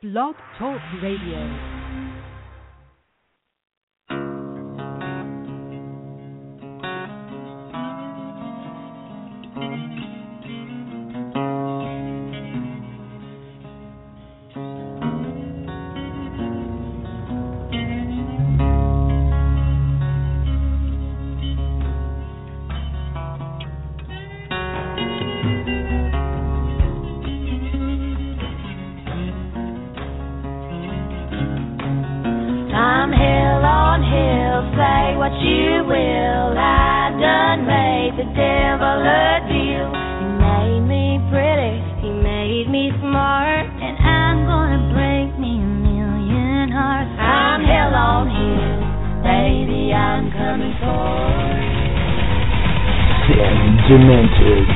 Blog Talk Radio. Demented.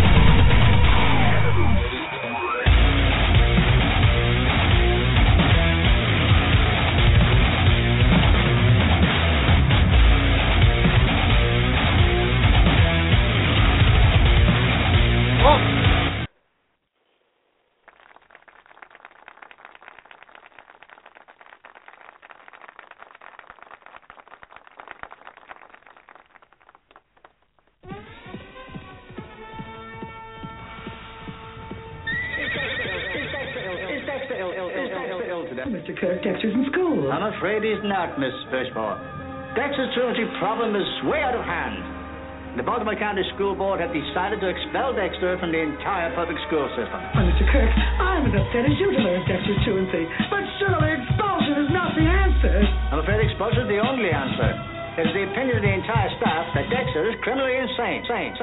Mr. Kirk, Dexter's in school. I'm afraid he's not, Miss Birchmore. Dexter's truancy problem is way out of hand. The Baltimore County School Board have decided to expel Dexter from the entire public school system. Well, Mr. Kirk, I'm as upset as you to learn Dexter's truancy, but surely expulsion is not the answer. I'm afraid expulsion is the only answer. It is the opinion of the entire staff that Dexter is criminally insane.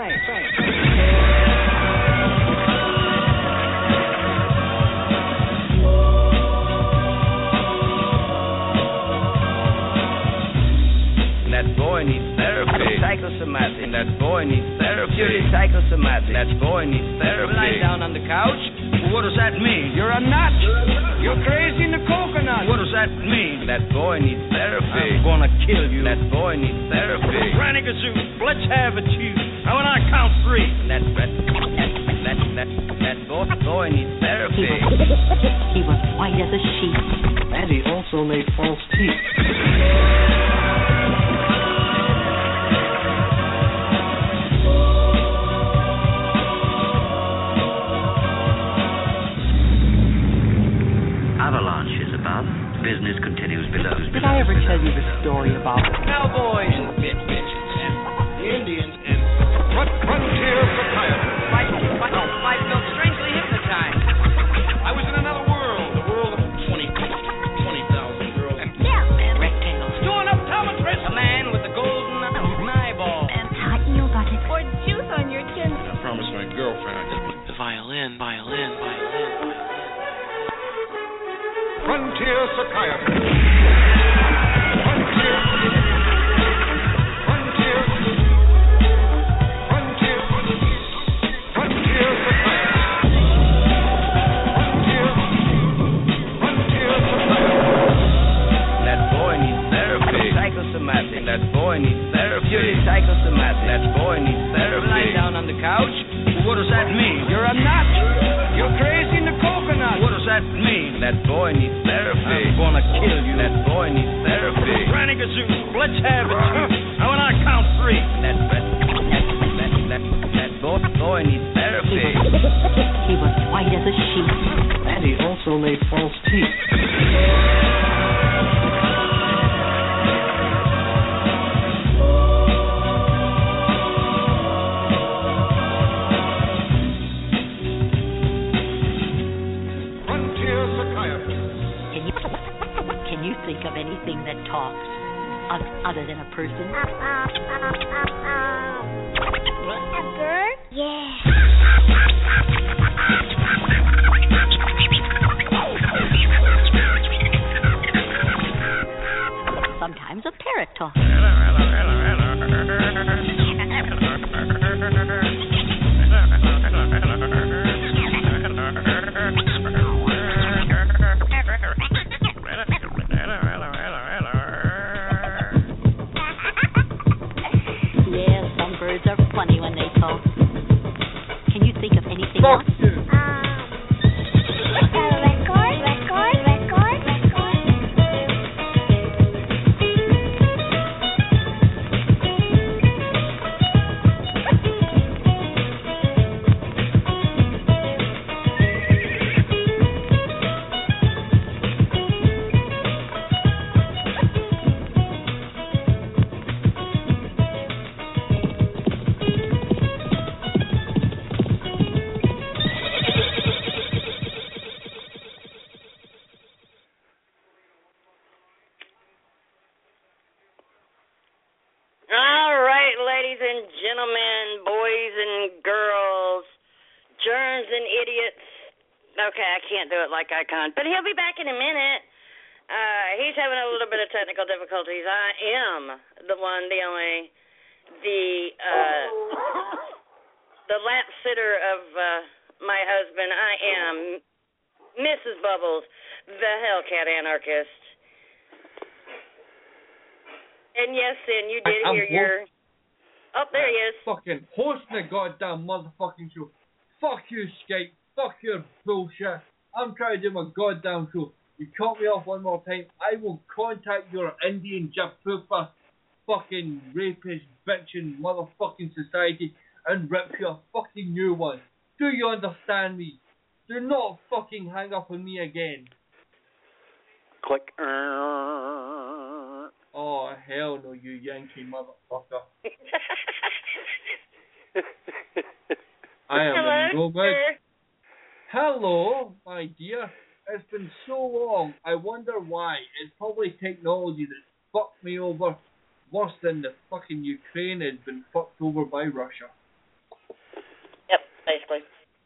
That boy needs therapy. Psychosomatic. That boy needs therapy. Purely psychosomatic. That boy needs therapy. Lying down on the couch. What does that mean? You're a nut. You're crazy in the coconut. What does that mean? That boy needs therapy. I'm gonna kill you. That boy needs therapy. Ranigazoo, let's have it, you. Now when I count three. That boy needs therapy. He was white as a sheet. And he also made false teeth. Avalanche is above. Business continues below. Did I ever tell you the story about cowboys and bitches and the Indians and frontier society? Life felt strangely hypnotized. I was in another world, the world of 20,000 girls and rectangles. Doing optometrist, a man with a golden eyeball and tighten your buttock or juice on your chin. I promised my girlfriend The violin. frontier psychiatry. Psychosomatic. That boy needs therapy. Purely psychosomatic. That boy needs therapy. Lying down on the couch. What does that mean? You're a nut. You're crazy in the coconut. What does that mean? That boy needs therapy. I'm gonna kill you. That boy needs therapy. Ranigazoo, let's have it. Now when I count three. That boy needs therapy. He was white as a sheet. And he also made false teeth. Can you think of anything that talks other than a person? A bird? Yeah. Sometimes a parrot talks. A record? Okay, I can't do it like Icon, but he'll be back in a minute. He's having a little bit of technical difficulties. I am the one, the only, the lap sitter of my husband. I am Mrs. Bubbles, the Hellcat anarchist. And yes, Sin, you did hear your... Oh, there he is. Fucking hosting the goddamn motherfucking show. Fuck you, Skype. Fuck your bullshit. I'm trying to do my goddamn show. You cut me off one more time. I will contact your Indian Japupa fucking rapist bitchin' motherfucking society and rip you a fucking new one. Do you understand me? Do not fucking hang up on me again. Click. Oh, hell no, you Yankee motherfucker. I am in no mood. Hello, my dear. It's been so long. I wonder why. It's probably technology that fucked me over worse than the fucking Ukraine has been fucked over by Russia. Yep, basically.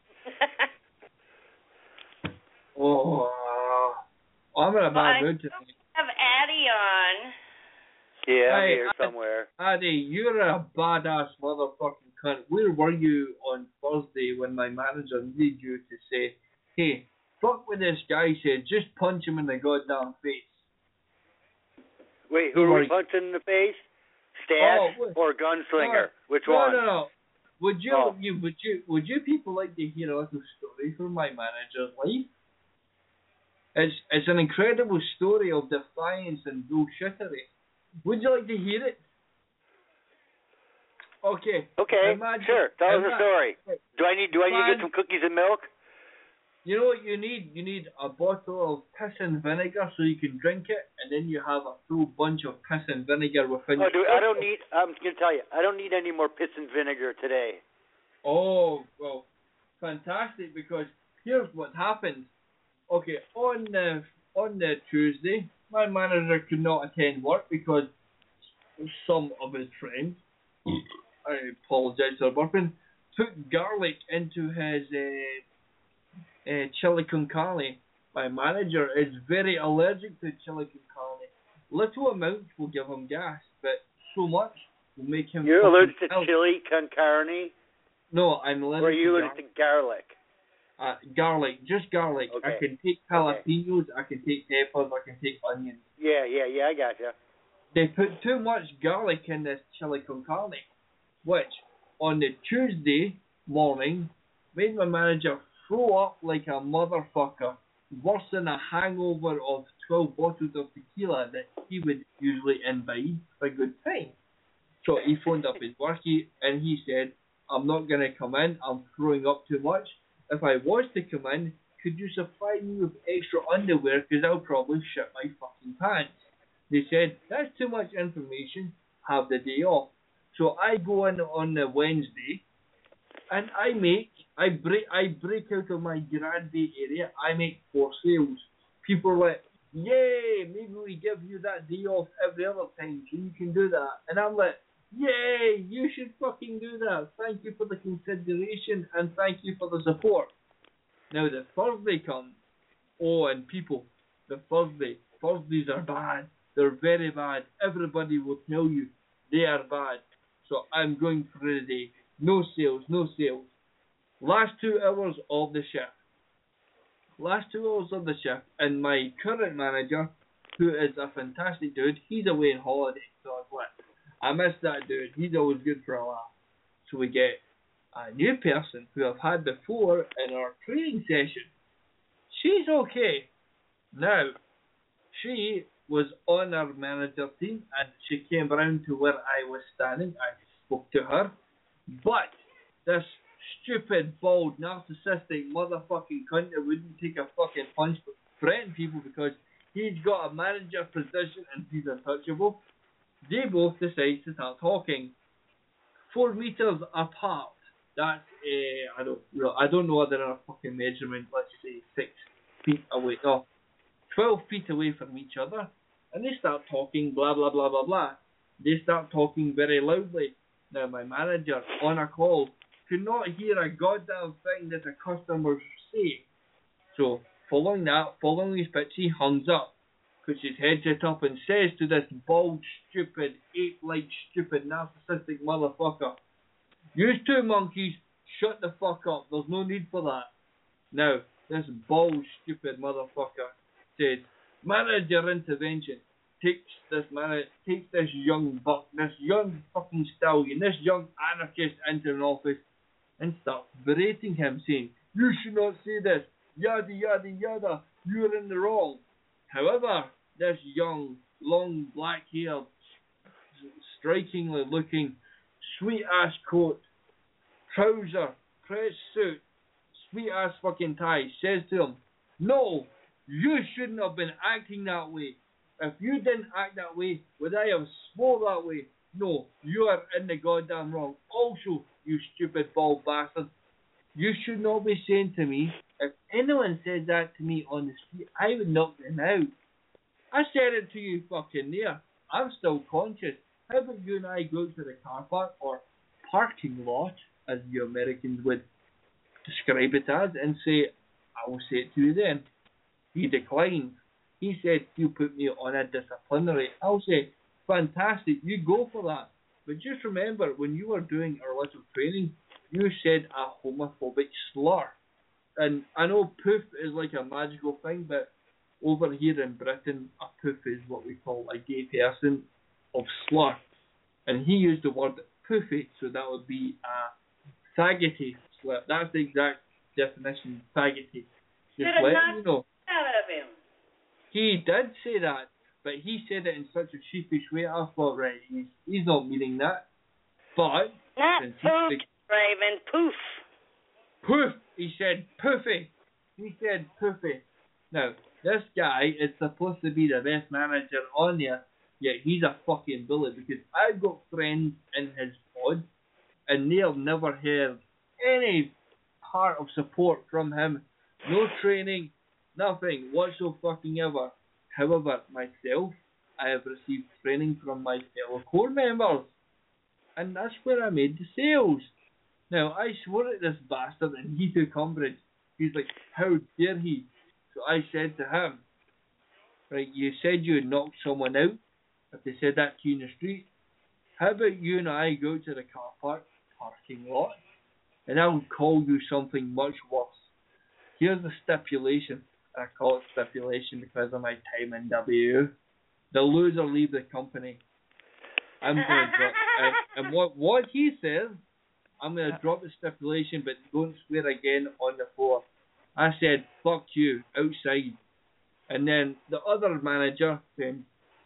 I'm in a bad mood today. I have Addie on. Yeah, I'm here somewhere. Addie, you're a badass motherfucking cunt. Where were you on Thursday when my manager needed you to say, hey, fuck what this guy said, just punch him in the goddamn face? Wait, who are we punching in the face? Stash or Gunslinger? Which one? No. Would you people like to hear a little story from my manager's life? It's an incredible story of defiance and bullshittery. Would you like to hear it? Okay. Okay. Sure. Tell us the story. Do I need to get some cookies and milk? You know what you need? You need a bottle of piss and vinegar so you can drink it, and then you have a full bunch of piss and vinegar within your... I'm going to tell you, I don't need any more piss and vinegar today. Oh, well, fantastic, because here's what happened. Okay, on the Tuesday, my manager could not attend work because some of his friends, I apologize for burping, took garlic into his chili con carne. My manager is very allergic to chili con carne. Little amounts will give him gas, but so much will make him... You're allergic to chili con carne? No, I'm allergic to... Or are you allergic to garlic? Garlic, just garlic. Okay. I can take jalapenos, I can take peppers, I can take onions. Yeah, I gotcha. They put too much garlic in this chili con carne, which on the Tuesday morning made my manager throw up like a motherfucker, worse than a hangover of 12 bottles of tequila that he would usually imbibe for a good time. So he phoned up his workie and he said, I'm not going to come in, I'm throwing up too much. If I was to come in, could you supply me with extra underwear because I'll probably shit my fucking pants. They said, that's too much information, have the day off. So I go in on the Wednesday and I break out of my Grand Bay area, I make 4 sales. People are like, yay, maybe we give you that day off every other time so you can do that. And I'm like, yay, you should fucking do that. Thank you for the consideration and thank you for the support. Now the Thursday comes. Oh, and people, Thursdays are bad. They're very bad. Everybody will tell you they are bad. So I'm going for the day. No sales. Last 2 hours of the shift. And my current manager, who is a fantastic dude, he's away on holiday. So I was like, I miss that dude. He's always good for a laugh. So we get a new person who I've had before in our training session. She's okay. Now, she was on our manager team and she came around to where I was standing. I spoke to her. But this stupid, bald, narcissistic motherfucking cunt that wouldn't take a fucking punch but threaten people because he's got a manager position and he's untouchable. They both decide to start talking. 4 meters apart. That's I don't know whether they're a fucking measurement. Let's say 6 feet away. No, 12 feet away from each other, and they start talking. Blah blah blah blah blah. They start talking very loudly. Now my manager on a call could not hear a goddamn thing that the customers say. So, following his pitch, he hangs up, puts his headset up and says to this bald, stupid, ape-like, stupid, narcissistic motherfucker, "You two monkeys, shut the fuck up. There's no need for that." Now, this bald, stupid motherfucker said, "Manager intervention." Takes this young buck, this young fucking stallion, this young anarchist into an office and starts berating him, saying, "You should not say this, yada yada yada, you're in the wrong." However, this young, long, black-haired, strikingly looking, sweet-ass coat, trouser, press suit, sweet-ass fucking tie, says to him, "No, you shouldn't have been acting that way. If you didn't act that way, would I have swore that way? No, you are in the goddamn wrong. Also, you stupid bald bastard, you should not be saying to me, if anyone said that to me on the street, I would knock them out. I said it to you fucking there. I'm still conscious. How about you and I go to the car park, or parking lot, as you Americans would describe it as, and say, I will say it to you then." He declined. He said, "You put me on a disciplinary." I'll say, "Fantastic, you go for that. But just remember, when you were doing our little training, you said a homophobic slur." And I know poof is like a magical thing, but over here in Britain, a poof is what we call a gay person of slur. And he used the word poofy, so that would be a faggoty slur. That's the exact definition, faggoty. Just let you know. Out of him. He did say that, but he said it in such a sheepish way. I thought, right, he's not meaning that. But not poof, Raven, poof. Poof. He said poofy. He said poofy. Now, this guy is supposed to be the best manager on there, yet he's a fucking bully, because I've got friends in his pod, and they've never heard any part of support from him. No training. Nothing whatsoever. However, myself, I have received training from my fellow core members. And that's where I made the sales. Now, I swore at this bastard and he took umbrage. He's like, how dare he? So I said to him, right, you said you would knock someone out if they said that to you in the street. How about you and I go to the car park, parking lot, and I'll call you something much worse. Here's the stipulation. I call it stipulation because of my time in WU. The loser leave the company. I'm going to drop, and what he says, I'm going to drop the stipulation, but don't swear again on the floor. I said, fuck you, outside. And then the other manager said,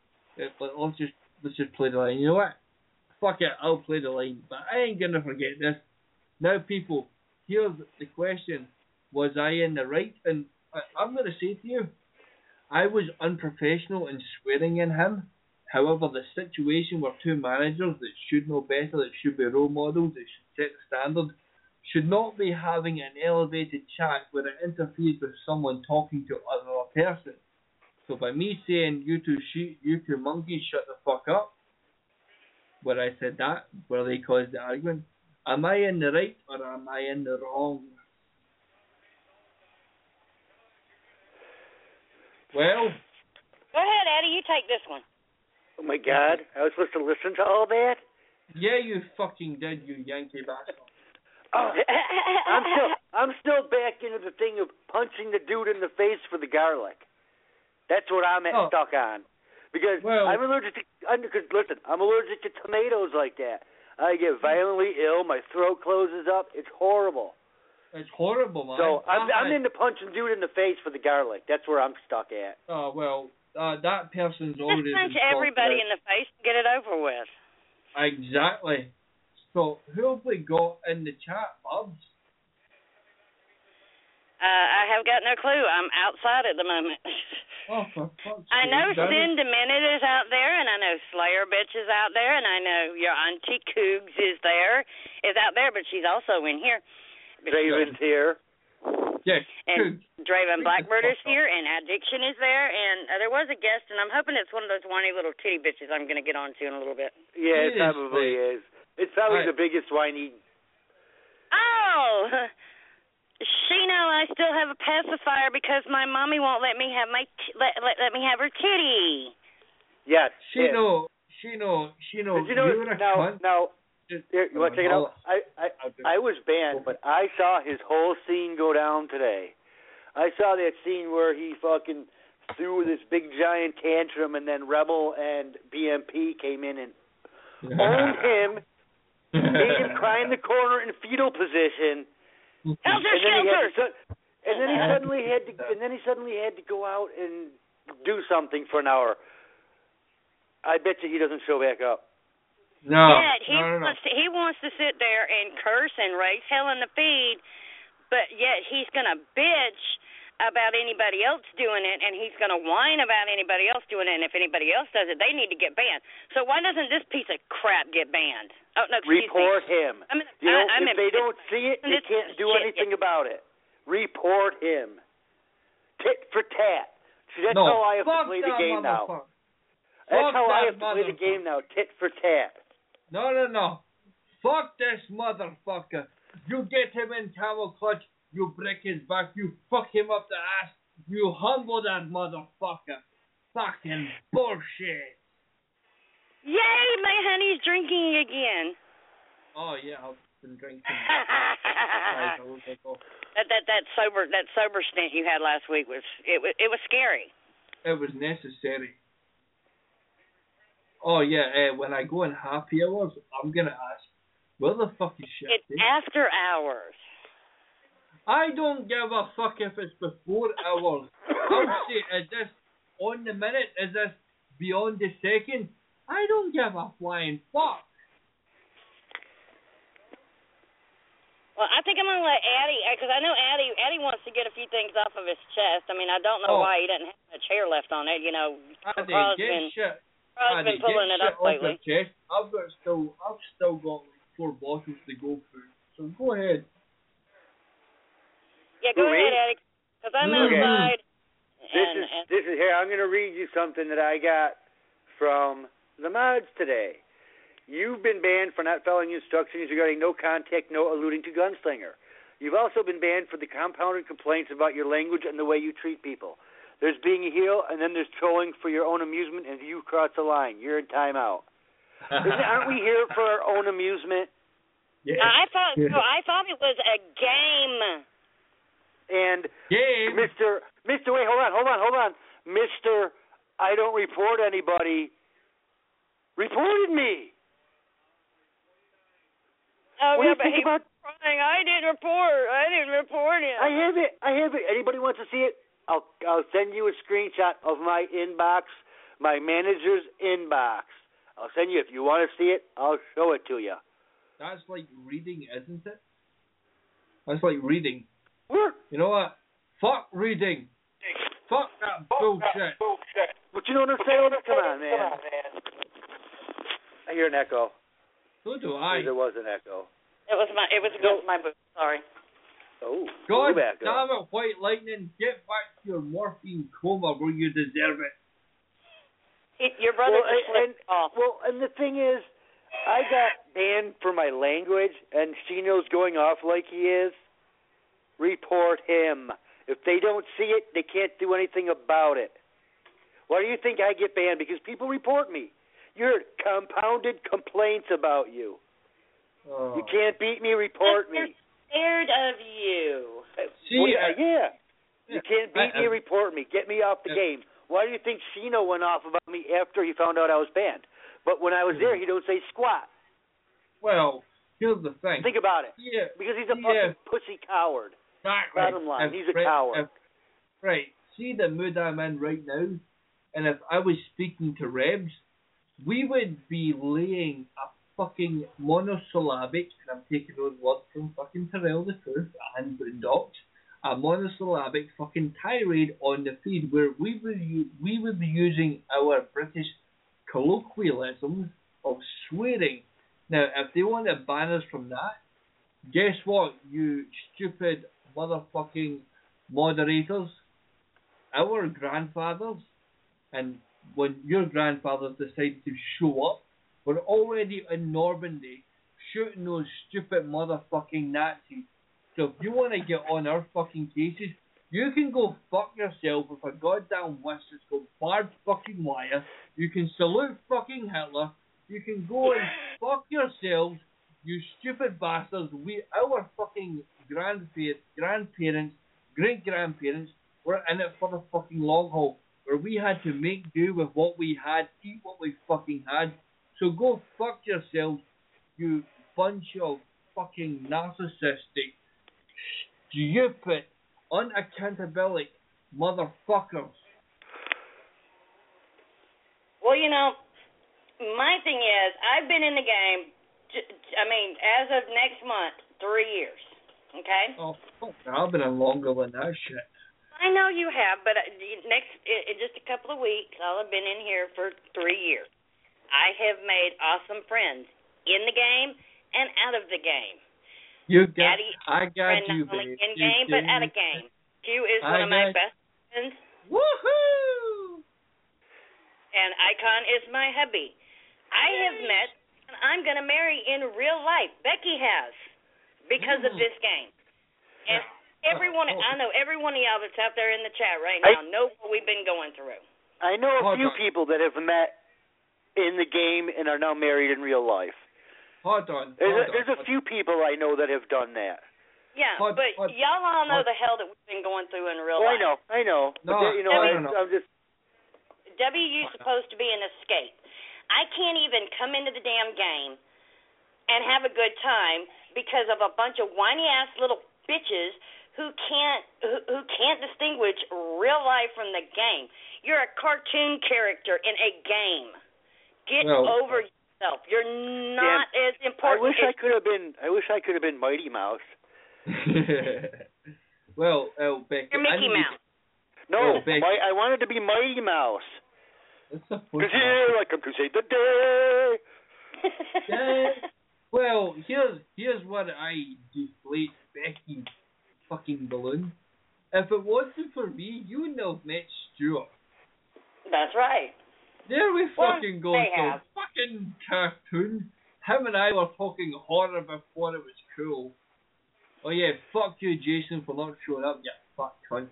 let's just play the line. You know what? Fuck it, I'll play the line. But I ain't going to forget this. Now, people, here's the question. Was I in the right? And I'm going to say to you, I was unprofessional in swearing in him. However, the situation where two managers that should know better, that should be role models, that should set the standard, should not be having an elevated chat where it interferes with someone talking to another person. So by me saying, you two monkeys, shut the fuck up, where I said that, where they caused the argument, am I in the right or am I in the wrong? Well, go ahead, Eddie. You take this one. Oh my God! I was supposed to listen to all that? Yeah, you fucking did, you Yankee bastard. Oh, I'm still back into the thing of punching the dude in the face for the garlic. That's what I'm stuck on. Because I'm allergic to. Listen, I'm allergic to tomatoes like that. I get violently ill. My throat closes up. It's horrible. It's horrible, man. So I'm into punching dude in the face for the garlic. That's where I'm stuck at. Oh, well, that person's already... Just punch everybody in the face and get it over with. Exactly. So, who have we got in the chat, Bubs? I have got no clue. I'm outside at the moment. Oh, for fuck's sake. I know Sin Demented is out there, and I know Slayer Bitch is out there, and I know your Auntie Cougs is out there, but she's also in here. Draven's here. Yes. And Draven Blackbird is here, and Addiction is there, and there was a guest, and I'm hoping it's one of those whiny little titty bitches I'm going to get onto in a little bit. Yeah, it probably is. It's probably the biggest whiny. Oh! Shino, I still have a pacifier because my mommy won't let me have let me have her kitty. Yes. Shino. Did you know? Now, you want to check it out? I was banned, but I saw his whole scene go down today. I saw that scene where he fucking threw this big giant tantrum, and then Rebel and BMP came in and owned him, made him cry in the corner in fetal position. Helter Skelter! And then he suddenly had to go out and do something for an hour. I bet you he doesn't show back up. No. Yet he wants to sit there and curse and raise hell in the feed, but yet he's gonna bitch about anybody else doing it, and he's gonna whine about anybody else doing it. And if anybody else does it, they need to get banned. So why doesn't this piece of crap get banned? Oh no, report him. If they don't see it, they can't do anything about it. Report him. Tit for tat. See, that's how I have to play the game now. That's how I have to play the game now. Tit for tat. No. Fuck this motherfucker. You get him in camel clutch. You break his back. You fuck him up the ass. You humble that motherfucker. Fucking bullshit. Yay, my honey's drinking again. Oh yeah, I've been drinking. that sober stint you had last week was scary. It was necessary. Oh yeah, when I go in happy hours, I'm gonna ask, where the fuck is shit? It's after hours. I don't give a fuck if it's before hours. I'll say, is this on the minute? Is this beyond the second? I don't give a flying fuck. Well, I think I'm going to let Addie, because I know Addie wants to get a few things off of his chest. I mean, I don't know why he doesn't have a chair left on it. You know, Carl's been pulling it up lately. I've still got like 4 bottles to go through. So go ahead. Yeah, go ahead, Addie, because I'm outside. This is here. I'm going to read you something that I got from the mods today. You've been banned for not following instructions regarding no contact, no alluding to gunslinger. You've also been banned for the compounded complaints about your language and the way you treat people. There's being a heel, and then there's trolling for your own amusement, and if you cross the line, you're in timeout. Aren't we here for our own amusement? Yeah. I thought it was a game. And Mr. Wait, hold on. Mr. I don't report anybody reported me. Oh, yeah, but he was crying. I didn't report him. I have it. Anybody wants to see it? I'll send you a screenshot of my inbox, my manager's inbox. I'll send you. If you want to see it, I'll show it to you. That's like reading, isn't it? That's like reading. What? You know what? Fuck reading. Fuck that bullshit. But you know what I'm saying? Come on, man. I hear an echo. So do I. There was an echo. It was my boot. Sorry. Oh. God damn it, White Lightning! Get back to your morphine coma where you deserve it. Your brother just slipped off. Well, and the thing is, I got banned for my language, and Shino's going off like he is. Report him. If they don't see it, they can't do anything about it. Why do you think I get banned? Because people report me. You heard compounded complaints about you. Oh. You can't beat me, report me. They're scared of you. Yeah. You can't beat me, report me. Get me off the game. Why do you think Shino went off about me after he found out I was banned? But when I was there, he don't say squat. Well, here's the thing. Think about it. Yeah. Because he's a fucking pussy coward. Bottom line, he's a coward. Right. See the mood I'm in right now? And if I was speaking to Rebs, we would be laying a fucking monosyllabic, and I'm taking those words from fucking Terrell the Truth and Boondocks, a monosyllabic fucking tirade on the feed where we would be using our British colloquialisms of swearing. Now, if they want to ban us from that, guess what, you stupid motherfucking moderators? Our grandfathers, and when your grandfathers decided to show up, were already in Normandy shooting those stupid motherfucking Nazis So if you want to get on our fucking cases, you can go fuck yourself with a goddamn whisk that's got barbed fucking wire. You can salute fucking Hitler. You can go and fuck yourselves, you stupid bastards. Our fucking grandparents, great-grandparents were in it for the fucking long haul, where we had to make do with what we had, eat what we fucking had. So go fuck yourselves, you bunch of fucking narcissistic, stupid, unaccountability motherfuckers. Well, you know, my thing is, I've been in the game, as of next month, 3 years, okay? Oh, fuck, I've been in longer than that shit. I know you have, but in just a couple of weeks, I'll have been in here for 3 years. I have made awesome friends in the game and out of the game. I got you, not only babe. in game, but out of game. Q is one of my best friends. Woohoo! And Icon is my hubby. I have met, and I'm going to marry in real life. Becky has, because of this game. And I know every one of y'all that's out there in the chat right now know what we've been going through. I know a few people that have met in the game and are now married in real life. Hold on. There's a few people I know that have done that. Yeah, but y'all all know the hell that we've been going through in real life. I know. No, but I'm just... W's supposed to be an escape. I can't even come into the damn game and have a good time because of a bunch of whiny-ass little bitches who can't distinguish real life from the game. You're a cartoon character in a game. Get over yourself. You're not as important. I wish I could have been Mighty Mouse. Becky, you're Mickey Mouse. No, I wanted to be Mighty Mouse. Because here I come to save the day. Well, here's what I deflate Becky's fucking balloon. If it wasn't for me, you wouldn't have met Stuart. That's right. There we fucking go. So fucking cartoon. Him and I were talking horror before it was cool. Oh yeah, fuck you, Jason, for not showing up. Yeah, fuck cunt.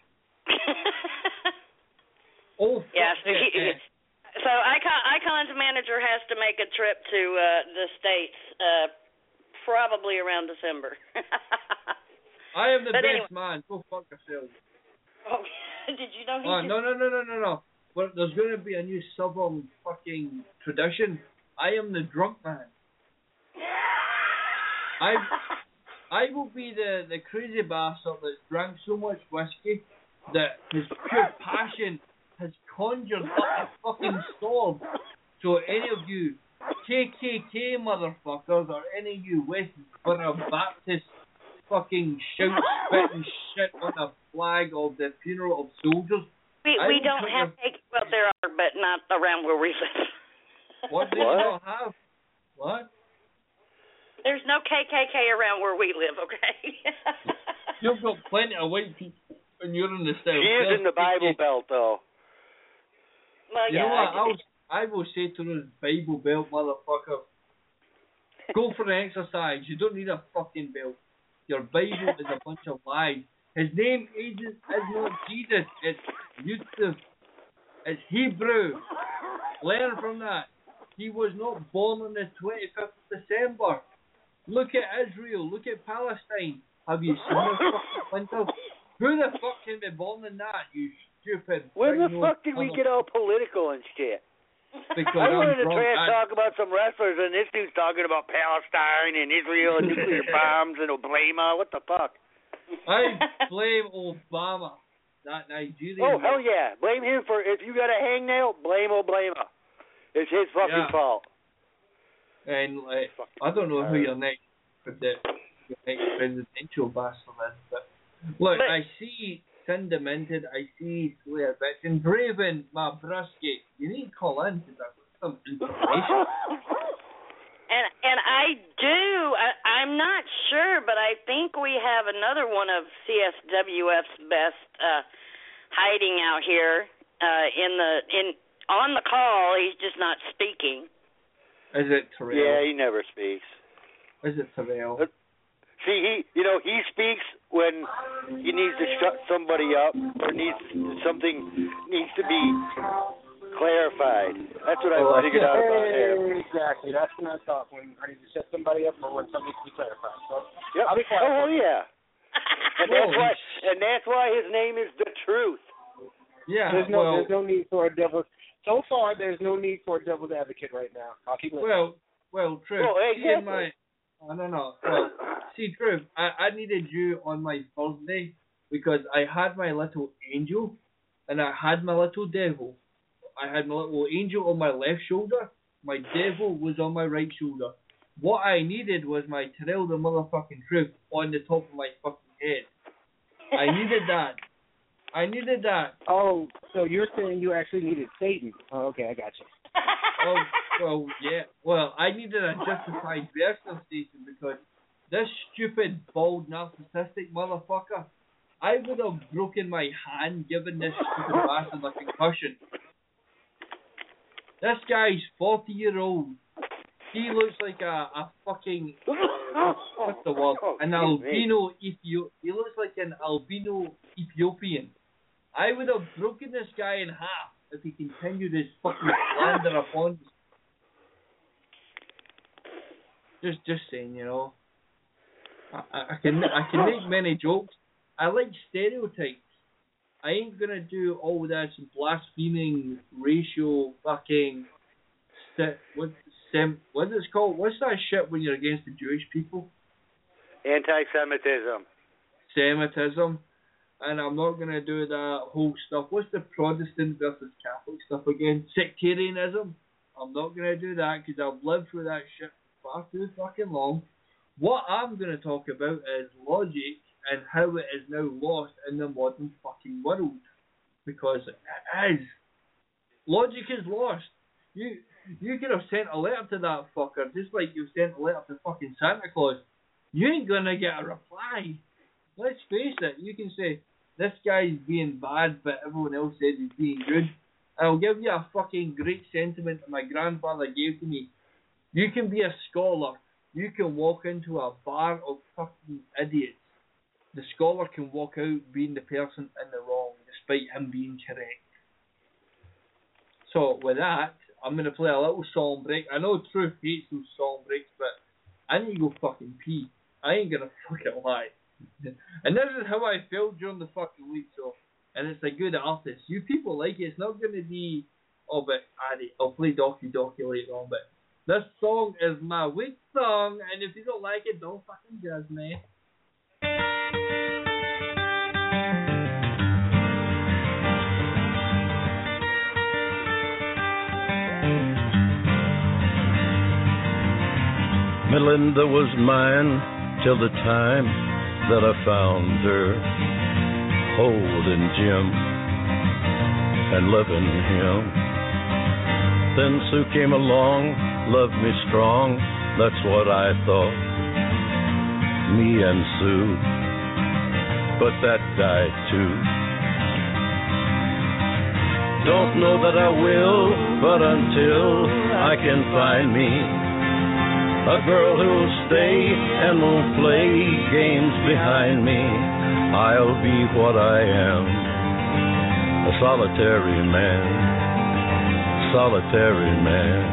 Oh, fuck yeah. So Icon's manager has to make a trip to the States probably around December. I am the best man. Go fuck yourself. Oh, did you know he No. Well, there's going to be a new Southern fucking tradition. I am the drunk man. I will be the crazy bastard that drank so much whiskey that his pure passion has conjured up a fucking storm. So any of you KKK motherfuckers or any of you Westboro Baptist fucking shout, spit and shit on the flag of the funeral of soldiers. We don't have well, there are, but not around where we live. What do you not have? What? There's no KKK around where we live, okay? You've got plenty of white people, and you're in the South. She is in the Bible Belt, though. Well, you know what? I will say to those Bible Belt motherfuckers, go for an exercise. You don't need a fucking belt. Your Bible is a bunch of lies. His name is not Jesus. It's Yusuf. It's Hebrew. Learn from that. He was not born on the 25th of December. Look at Israel. Look at Palestine. Have you seen the fucking winter? Who the fuck can be born in that, you stupid... When the fuck did we get all political and shit? Because I wanted to try and talk about some wrestlers, and this dude's talking about Palestine and Israel and nuclear bombs and Obama. What the fuck? I blame Obama. Not Nigeria. Oh, hell yeah. Blame him for... If you got a hangnail, blame Obama. It's his fucking fault. And I don't know who your next presidential bastard is, but look, I see Sin Demented, I see Slayer Bitch, and Braven, my brusky. You need to call in because I've got some information. And I do. I'm not sure, but I think we have another one of CSWF's best hiding out here on the call. He's just not speaking. Is it Terrell? Yeah, he never speaks. Is it Terrell? See, he speaks when he needs to shut somebody up or something needs to be clarified. That's what I figured out about him. Exactly. That's when I talk, when I need to shut somebody up or when something needs to be clarified. So, yep. I'll be quiet. Oh, yeah. And that's why his name is The Truth. Yeah. There's no need for a devil. So far, there's no need for a devil's advocate right now. I'll keep listening. Well, Truth. Well, exactly. No. Well, see, Truth, I needed you on my Thursday because I had my little angel and I had my little devil. I had my little angel on my left shoulder. My devil was on my right shoulder. What I needed was my Terrell the motherfucking Truth on the top of my fucking head. I needed that. Oh, so you're saying you actually needed Satan. Oh, okay, I got you. Oh, well, yeah. Well, I needed a justified version of Satan because this stupid, bald, narcissistic motherfucker, I would have broken my hand giving this stupid bastard a concussion. This guy's 40-year-old. He looks like a fucking, what's the word? An albino Ethiopian. He looks like an albino Ethiopian. I would have broken this guy in half if he continued his fucking slander upon me. Just saying, I can make many jokes. I like stereotypes. I ain't gonna do all this blaspheming racial fucking what is it called? What's that shit when you're against the Jewish people? Anti-Semitism. Semitism. And I'm not going to do that whole stuff. What's the Protestant versus Catholic stuff again? Sectarianism. I'm not going to do that because I've lived through that shit far too fucking long. What I'm going to talk about is logic and how it is now lost in the modern fucking world. Because it is. Logic is lost. You could have sent a letter to that fucker just like you sent a letter to fucking Santa Claus. You ain't going to get a reply. Let's face it, you can say, this guy's being bad, but everyone else says he's being good. I'll give you a fucking great sentiment that my grandfather gave to me. You can be a scholar. You can walk into a bar of fucking idiots. The scholar can walk out being the person in the wrong, despite him being correct. So, with that, I'm going to play a little song break. I know Truth hates those song breaks, but I need to go fucking pee. I ain't going to fucking lie. And this is how I feel during the fucking week, and it's a good artist. You people like it. It's not going to be, but I'll play Doki later on, but this song is my week song, and if you don't like it, don't fucking judge me. Melinda was mine till the time that I found her holding Jim and loving him. Then Sue came along, loved me strong, that's what I thought, me and Sue, but that died too. Don't know that I will, but until I can find me a girl who'll stay and won't play games behind me, I'll be what I am, a solitary man, solitary man.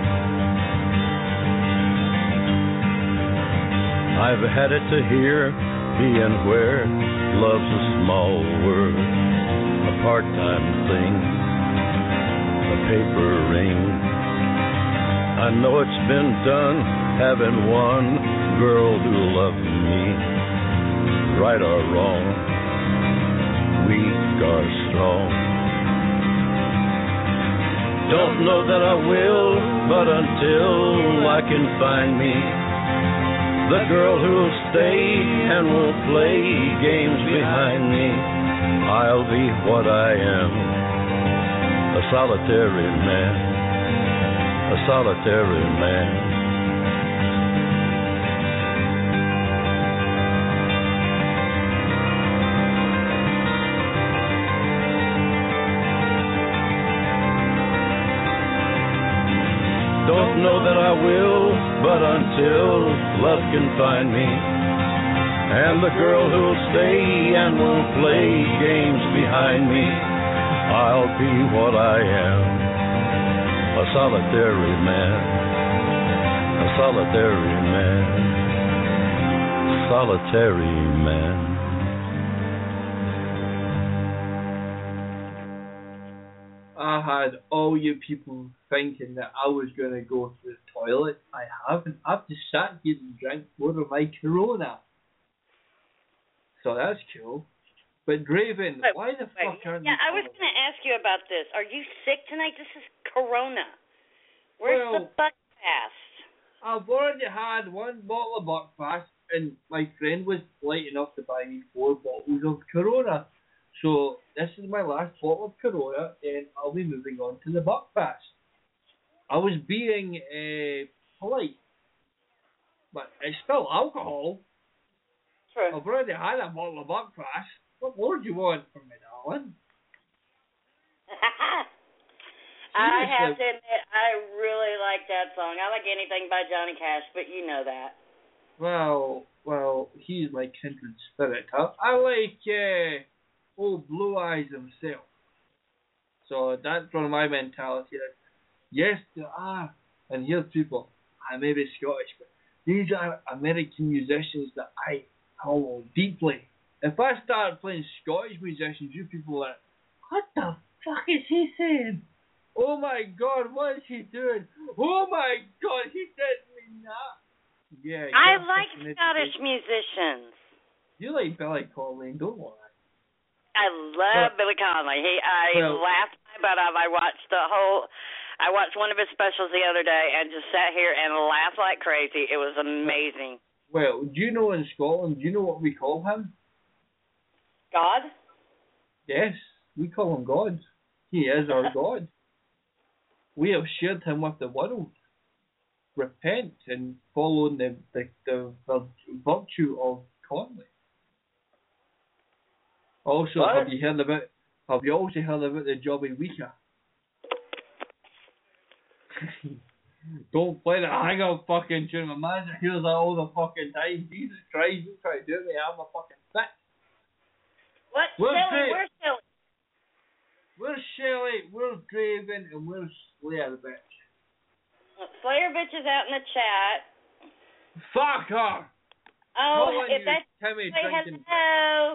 I've had it to hear, being where love's a small word, a part-time thing, a paper ring. I know it's been done, having one girl who loved me, right or wrong, weak or strong. Don't know that I will, but until I can find me the girl who'll stay and won't play games behind me, I'll be what I am, a solitary man. A solitary man. Don't know that I will, but until love can find me and the girl who'll stay and won't play games behind me. I'll be what I am, a solitary man, a solitary man, solitary man. I had all you people thinking that I was going to go to the toilet. I haven't. I've just sat here and drank more of my Corona. So that's cool. But Draven, why the fuck aren't you? Yeah, I was going to ask you about this. Are you sick tonight? This is Corona. Where's the Buckfast? I've already had one bottle of Buckfast, and my friend was polite enough to buy me 4 bottles of Corona. So this is my last bottle of Corona, and I'll be moving on to the Buckfast. I was being polite, but it's still alcohol. True. I've already had a bottle of Buckfast. What more do you want from me, darling? I have to admit, I really like that song. I like anything by Johnny Cash, but you know that. Well, he's my kindred spirit. I like old Blue Eyes himself. So that's one of my mentality. Yes, there are, and here's people. I may be Scottish, but these are American musicians that I follow deeply. If I start playing Scottish musicians, you people are, what the fuck is he saying? Oh my God, what is he doing? Oh my God, he said me that. Yeah. I like Scottish musicians. You like Billy Connolly, don't lie. I love Billy Connolly. I laughed my butt off. I watched one of his specials the other day and just sat here and laughed like crazy. It was amazing. Well, do you know in Scotland, do you know what we call him? God? Yes, we call him God. He is our God. We have shared him with the world. Repent and follow the virtue of Connolly. Also, what? have you also heard about the Jobby Weaker? Don't play the hang up fucking tune. My manager hears that all the fucking time. Jesus Christ, you try to do it, I'm a fucking fit. What? Where's Shelley? Where's Shelley? Where's Draven? And where's Slayer Bitch? Slayer Bitch is out in the chat. Fuck her! Oh, if that's... Timmy say drinking... hello.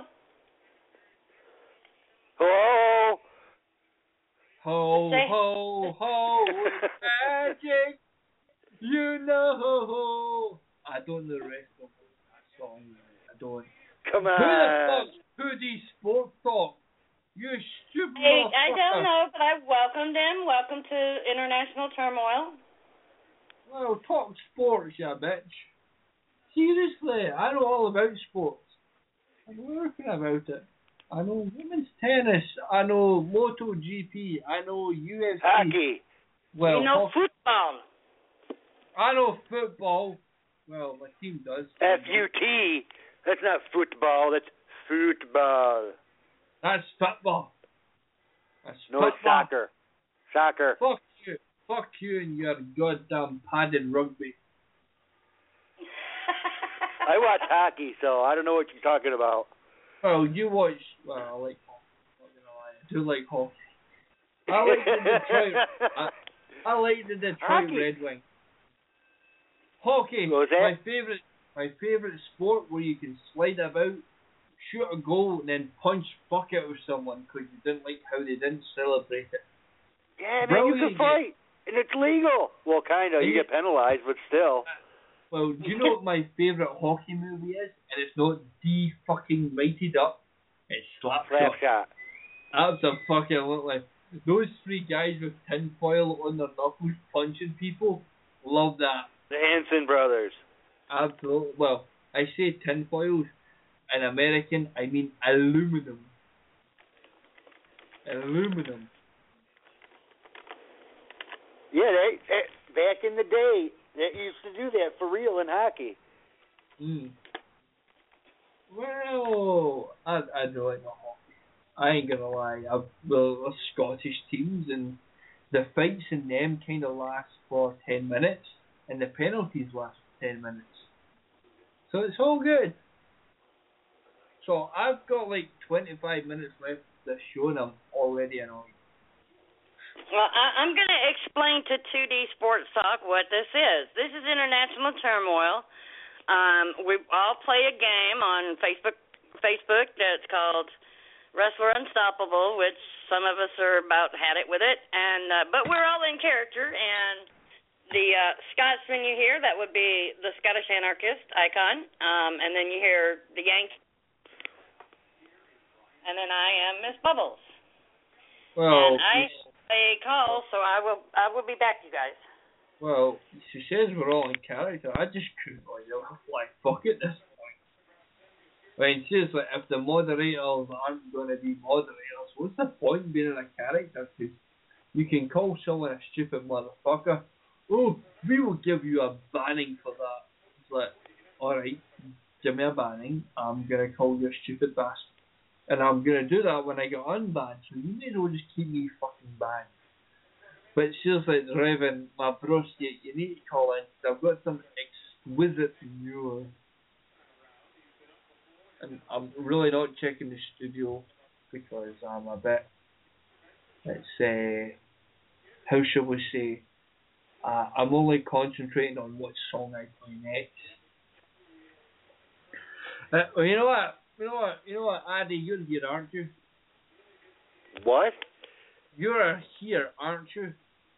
Ho! Ho, ho, ho, magic, you know. I don't know the rest of that song. I don't. Come on. Who the fuck? Who's these sports talk? You stupid motherfucker. I don't know, but I welcomed him. Welcome to International Turmoil. Well, talk sports, ya bitch. Seriously, I know all about sports. I'm working about it. I know women's tennis. I know MotoGP. I know UFC. Hockey. Well, you know football. I know football. Well, my team does. F-U-T. That's not football. That's football. That's football. That's no, football. It's soccer. Soccer. Fuck you. Fuck you and your goddamn padded rugby. I watch hockey, so I don't know what you're talking about. Oh, you watch... Well, I like hockey. I do like hockey. I like the Detroit... I like the Detroit hockey. Red Wings. Hockey. My favorite sport where you can slide about, shoot a goal, and then punch fuck out of someone because you didn't like how they didn't celebrate it. Yeah, man, you can fight, and it's legal. Well, kind of. You get penalized, but still. Well, do you know what my favourite hockey movie is? And it's not fucking rated up. It's Slapshot. Absolutely. Those 3 guys with tinfoil on their knuckles punching people, love that. The Hanson brothers. Absolutely. Well, I say tinfoils. In American, I mean aluminum. Aluminum. Yeah, back in the day, they used to do that for real in hockey. Well, I do like the hockey. I ain't gonna lie. The Scottish teams, and the fights in them kind of last for 10 minutes, and the penalties last for 10 minutes. So it's all good. So I've got like 25 minutes left of the show and I'm already annoyed. Well, I'm going to explain to 2D Sports Talk what this is. This is International Turmoil. We all play a game on Facebook that's called Wrestler Unstoppable, which some of us are about had it with it, and but we're all in character. And the Scotsman you hear, that would be the Scottish Anarchist icon, and then you hear the Yankee, and then I am Miss Bubbles. Well, and I a call, so I will be back, you guys. Well, she says we're all in character. I just couldn't like fuck it this point. I mean, seriously, if the moderators aren't going to be moderators, what's the point in being in a character? Because you can call someone a stupid motherfucker. Oh, we will give you a banning for that. It's like, alright, give me a banning. I'm going to call you a stupid bastard. And I'm going to do that when I get unbanned, so you may as well just keep me fucking banned. But seriously, Revan, my broski, you need to call in, because I've got some exquisite news. And I'm really not checking the studio, because I'm a bit, let's say, how shall we say, I'm only concentrating on what song I play next. Well, you know what, Addy, you're here, aren't you? What? You're here, aren't you?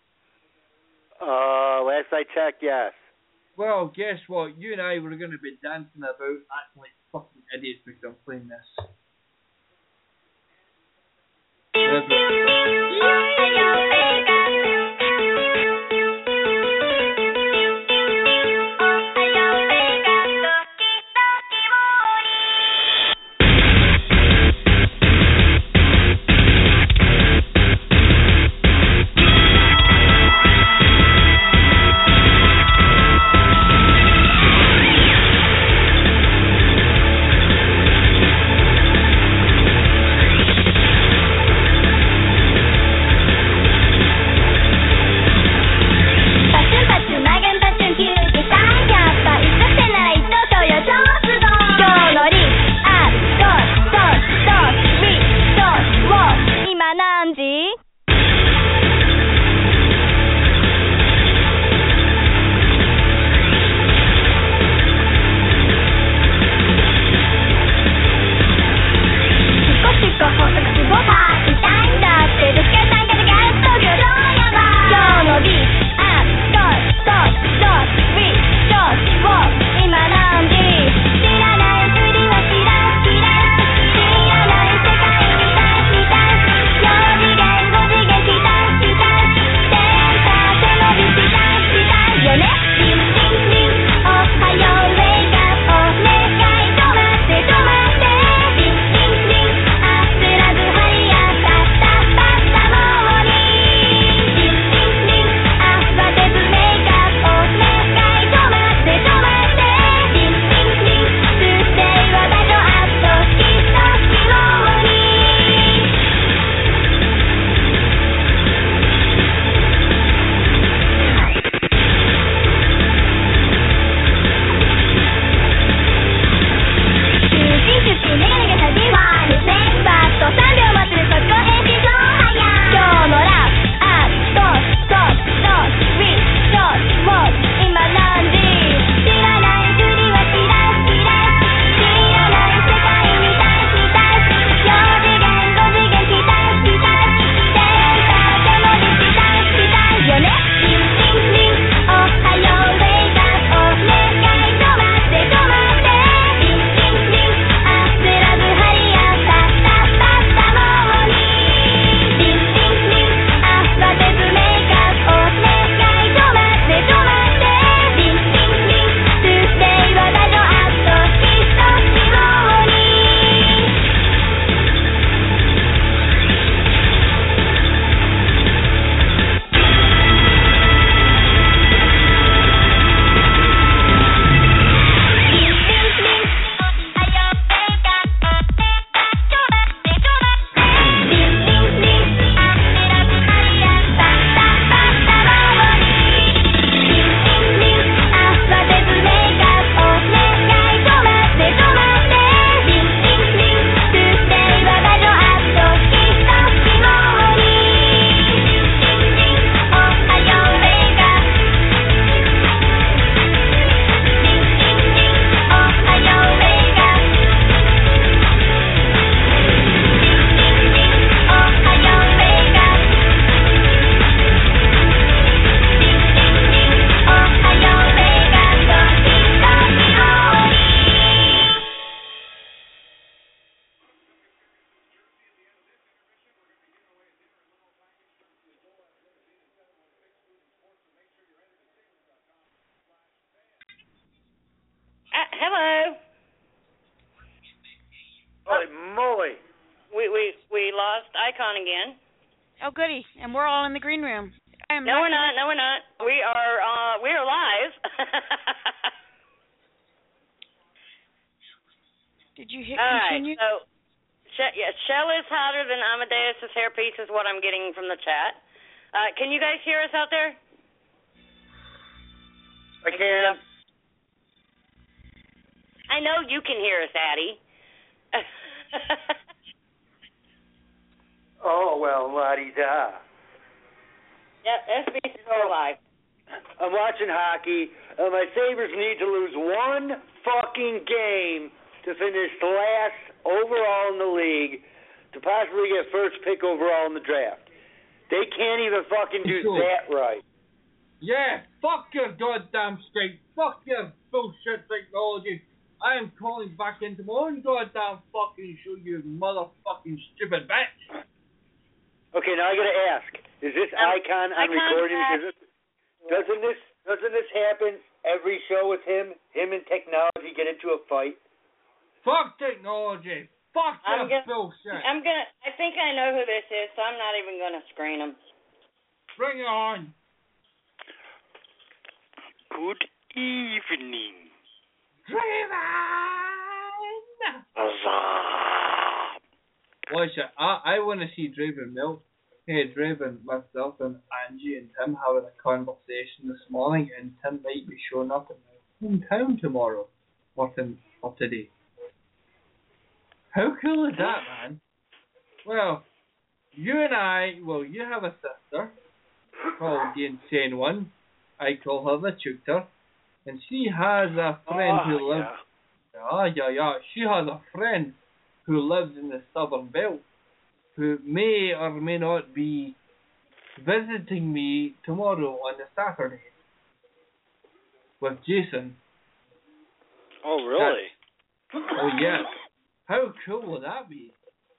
Last I checked, yes. Well, guess what? You and I were going to be dancing about acting like fucking idiots because I'm playing this. icon again. Oh, goody. And we're all in the green room. No, we're not. We are live. Did you hit All continue? right, so, Shell is hotter than Amadeus' hairpiece is what I'm getting from the chat. Can you guys hear us out there? I can. I know you can hear us, Addie. Oh, well, la-di-da. Yep, SBC is live. I'm watching hockey. My Sabres need to lose one fucking game to finish last overall in the league to possibly get first pick overall in the draft. They can't even fucking do that right. Yeah, fuck your goddamn straight. Fuck your bullshit technology. I am calling back into my own goddamn fucking show, you motherfucking stupid bitch. Okay, now I gotta ask: is this icon on recording? Doesn't this happen every show with him? Him and technology get into a fight. Fuck technology. Fuck your bullshit. I think I know who this is, so I'm not even gonna screen him. Bring it on. Good evening. Draven! Watch it. I want to see Draven Milk. Hey, Draven, myself and Angie and Tim having a conversation this morning, and Tim might be showing up in my hometown tomorrow. Or today. How cool is that, man? Well, you have a sister called the Insane One. I call her the Tutor. And she has a friend who lives... She has a friend who lives in the Southern Belt who may or may not be visiting me tomorrow on the Saturday with Jason. Oh, really? Oh, yeah. How cool would that be?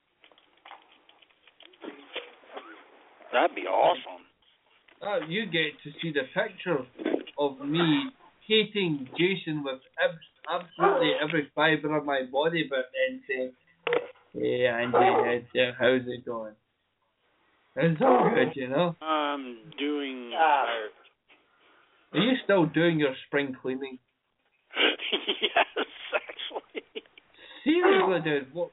That'd be awesome. You get to see the picture of me hating Jason with absolutely every fibre of my body, but then saying, "Hey, Andy, how's it going?" It's all good, you know. I'm doing. Are you still doing your spring cleaning? Yes, actually. Seriously, dude, what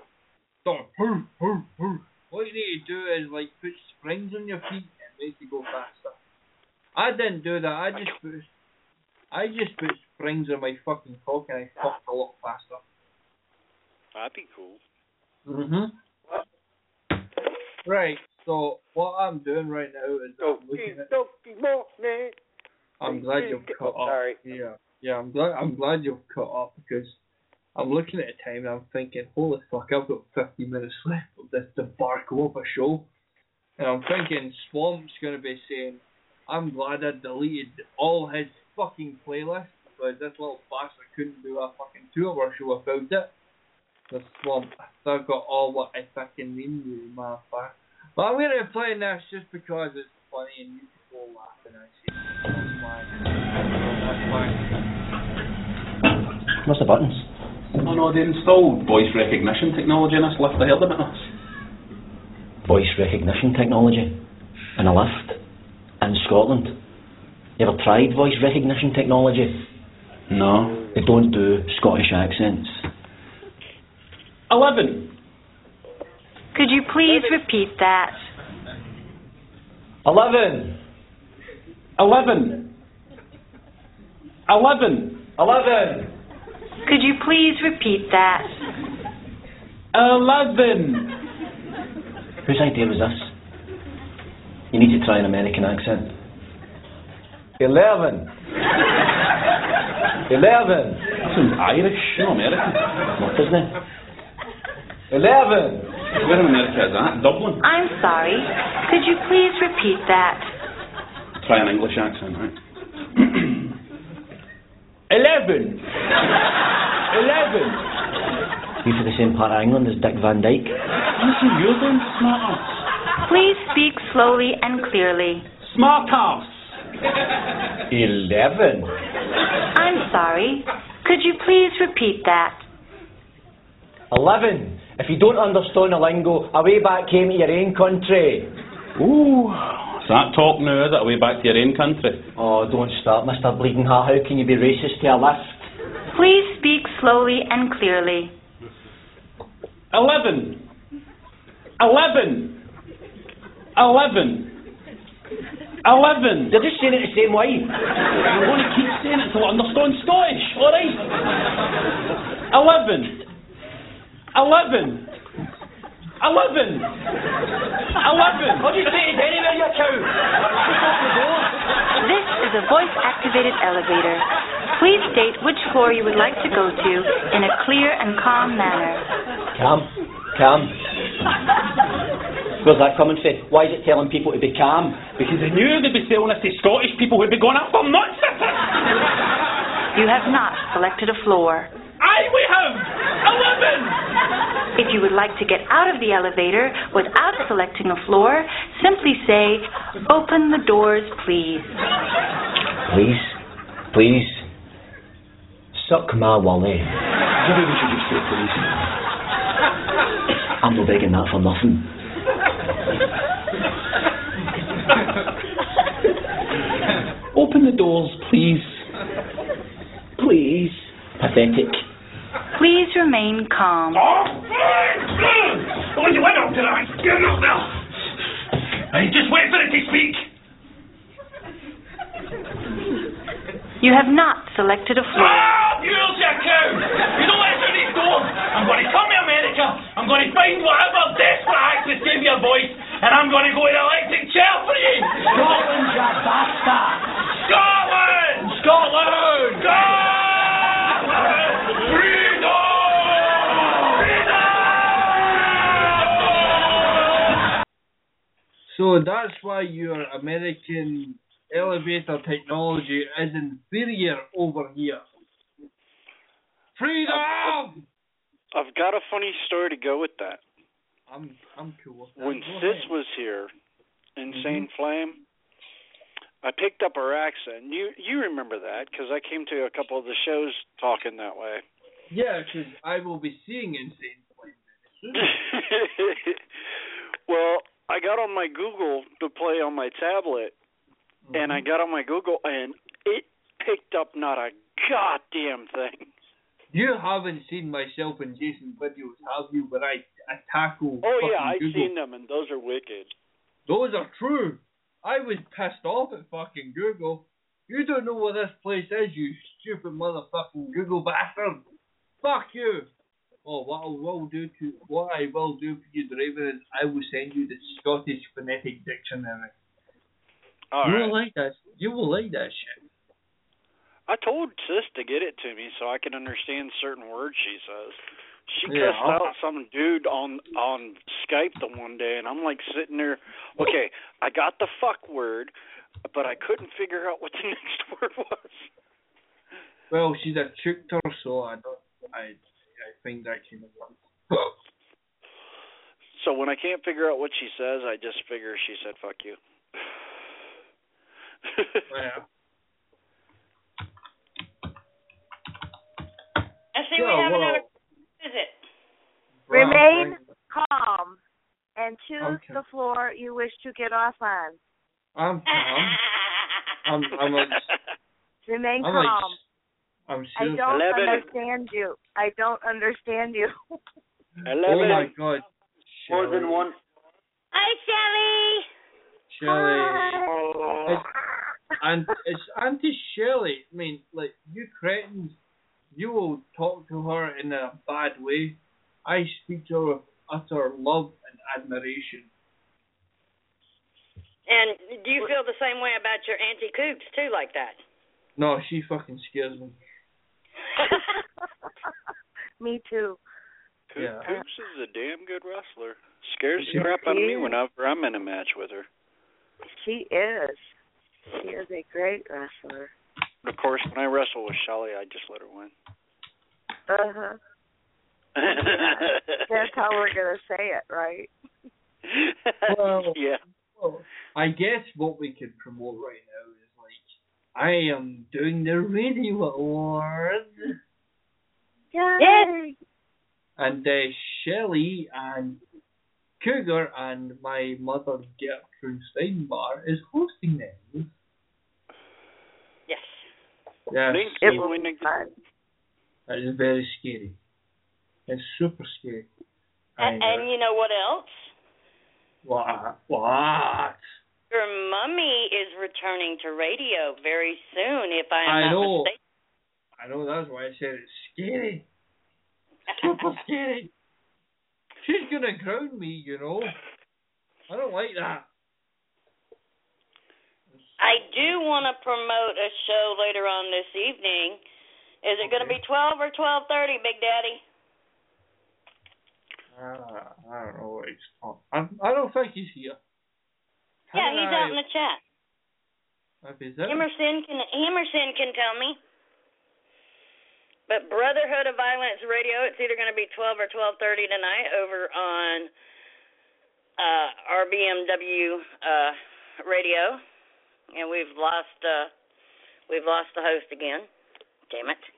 you need to do is put springs on your feet and make you go faster. I didn't do that. I just put springs on my fucking cock and I fucked a lot faster. That'd be cool. Right, so what I'm doing right now is I'm looking at... I'm glad you've cut up. Sorry. Yeah, I'm glad you've cut up because I'm looking at the time and I'm thinking, holy fuck, I've got 50 minutes left of this debacle of a show. And I'm thinking Swamp's going to be saying, I'm glad I deleted all his fucking playlists because this little bastard couldn't do a fucking 2-hour show without it. The Swamp, I've got all what I fucking mean, you motherfucker. But I'm going to play this just because it's funny and you people laughing at it. That's why. What's the buttons? Oh no, they installed voice recognition technology in this lift. I heard about this. Voice recognition technology? In a lift? In Scotland? You ever tried voice recognition technology? No. They don't do Scottish accents. 11. Could you please repeat that? 11. 11. 11. 11. Could you please repeat that? 11. Whose idea was this? You need to try an American accent. 11. 11. That sounds Irish, no American. What, isn't it? 11. Where in America is that? Dublin? I'm sorry. Could you please repeat that? Try an English accent, right? 11. 11. You for the same part of England as Dick Van Dyke? Listen, you're doing smart ass. Please speak slowly and clearly. Smart ass. 11. I'm sorry. Could you please repeat that? 11. If you don't understand the lingo, away back home to your own country. Ooh, is that talk now, is it? Away back to your own country? Oh, don't start, Mr. Bleeding Heart. How can you be racist to a lift? Please speak slowly and clearly. 11. You're just saying it the same way. I'm going to keep saying it until I understand Scottish, alright? 11. I'll just say it anywhere, you cow. This is a voice-activated elevator. Please state which floor you would like to go to in a clear and calm manner. Calm. Where's that coming from? Why is it telling people to be calm? Because they knew they'd be selling this to Scottish people who'd be going after nuts. You have not selected a floor. Aye, we have! 11! If you would like to get out of the elevator without selecting a floor, simply say, "Open the doors, please." Please. Suck my wally. Maybe we should just say please. I'm not begging that for nothing. Open the doors, please. Please. Pathetic. Please remain calm. What you went up to that? Get up now. Hey, just wait for it to speak. You have not selected a floor. Ah, you cow! You don't let through these doors. I'm going to come to America. I'm going to find whatever desperate actress gave you a voice, and I'm going to go to the electric chair for you. Scotland, you bastard! Scotland! Scotland! So that's why your American elevator technology is inferior over here. Freedom! I've got a funny story to go with that. I'm cool with that. When Sis was here, Insane Flame, I picked up her accent. You remember that, because I came to a couple of the shows talking that way. Yeah, because I will be seeing Insane Flame soon. Well, I got on my Google to play on my tablet, and I got on my Google, and it picked up not a goddamn thing. You haven't seen myself and Jason videos, have you? But I tackle. Oh yeah, I've Google. seen them, and those are wicked. Those are true. I was pissed off at fucking Google. You don't know what this place is, you stupid motherfucking Google bastard. Fuck you. Oh, what I will do for you, Draven, is I will send you the Scottish Phonetic Dictionary. You will like that shit. I told Sis to get it to me so I can understand certain words she says. She cussed out some dude on Skype the one day, and I'm like sitting there, okay, I got the fuck word, but I couldn't figure out what the next word was. Well, she's a chuctor, so I think that kind of works. So when I can't figure out what she says, I just figure she said fuck you. Yeah. And see, we have another visit. Remain calm and choose the floor you wish to get off on. I'm calm. Remain calm. I'm I don't understand you. I don't understand you. 11. Oh my God. More than one. Hi, Shelly. And it's Auntie Shelley. I mean, like, you cretins, you will talk to her in a bad way. I speak to her with utter love and admiration. And do you feel the same way about your Auntie Coops, too, like that? No, she fucking scares me. Me too. Coops is a damn good wrestler. Scares the crap out of me whenever I'm in a match with her. She is. She is a great wrestler. Of course, when I wrestle with Shelly, I just let her win. Uh-huh. That's how we're going to say it, right? Well, yeah. Well, I guess what we could promote right now is, like, I am doing the Radio Awards. Yay! And Shelley and Cougar and my mother Gertrude Steinbar is hosting them. Yes. Yeah. It will be fun. That is very scary. It's super scary. And you know what else? What? Your mummy is returning to radio very soon, if I am not mistaken. I know, that's why I said it's scary. Super scary. She's going to ground me, you know. I don't like that. I do want to promote a show later on this evening. Is it going to be 12 or 12:30, Big Daddy? I don't know what he's talking. I don't think he's here. Yeah, he's out in the chat. Emerson can tell me. But Brotherhood of Violence Radio, it's either going to be 12 or 12:30 tonight over on RBMW Radio, and we've lost the host again. Damn it.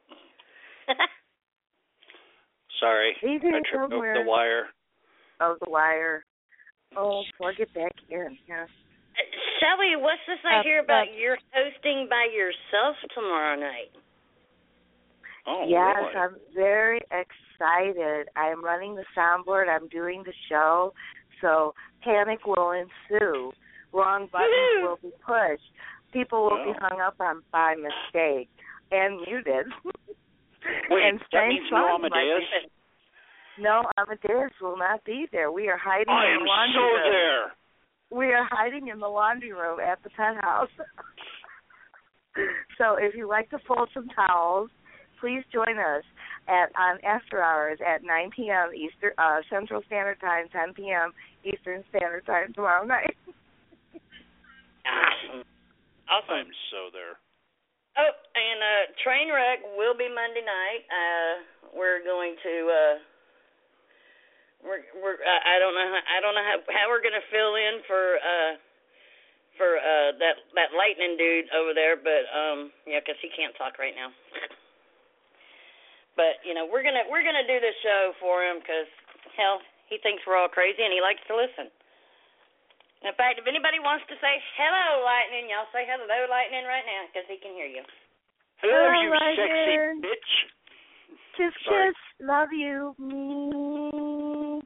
Sorry, He's I tripped over the wire. Oh, the wire. Oh, so I'll get back in. Yeah. Shelly, what's this I hear about you're hosting by yourself tomorrow night? Oh, yes, really? I'm very excited. I am running the soundboard. I'm doing the show, so panic will ensue. Wrong buttons will be pushed. People will be hung up on by mistake and muted. Wait, and that means no Amadeus? No, Amadeus will not be there. We are hiding in the laundry room. I am so there. We are hiding in the laundry room at the penthouse. So if you like to fold some towels, please join us on After Hours at 9 p.m. Central Standard Time, 10 p.m. Eastern Standard Time tomorrow night. Awesome. I'm so there. Oh, and Trainwreck will be Monday night. We're going to I don't know how we're going to fill in for that lightning dude over there, but yeah, because he can't talk right now. But you know, we're gonna do this show for him because hell, he thinks we're all crazy and he likes to listen. In fact, if anybody wants to say hello, Lightning, y'all say hello, Lightning, right now because he can hear you. Hello, you Lightning. sexy bitch. Kiss, Sorry. kiss, love you. Me.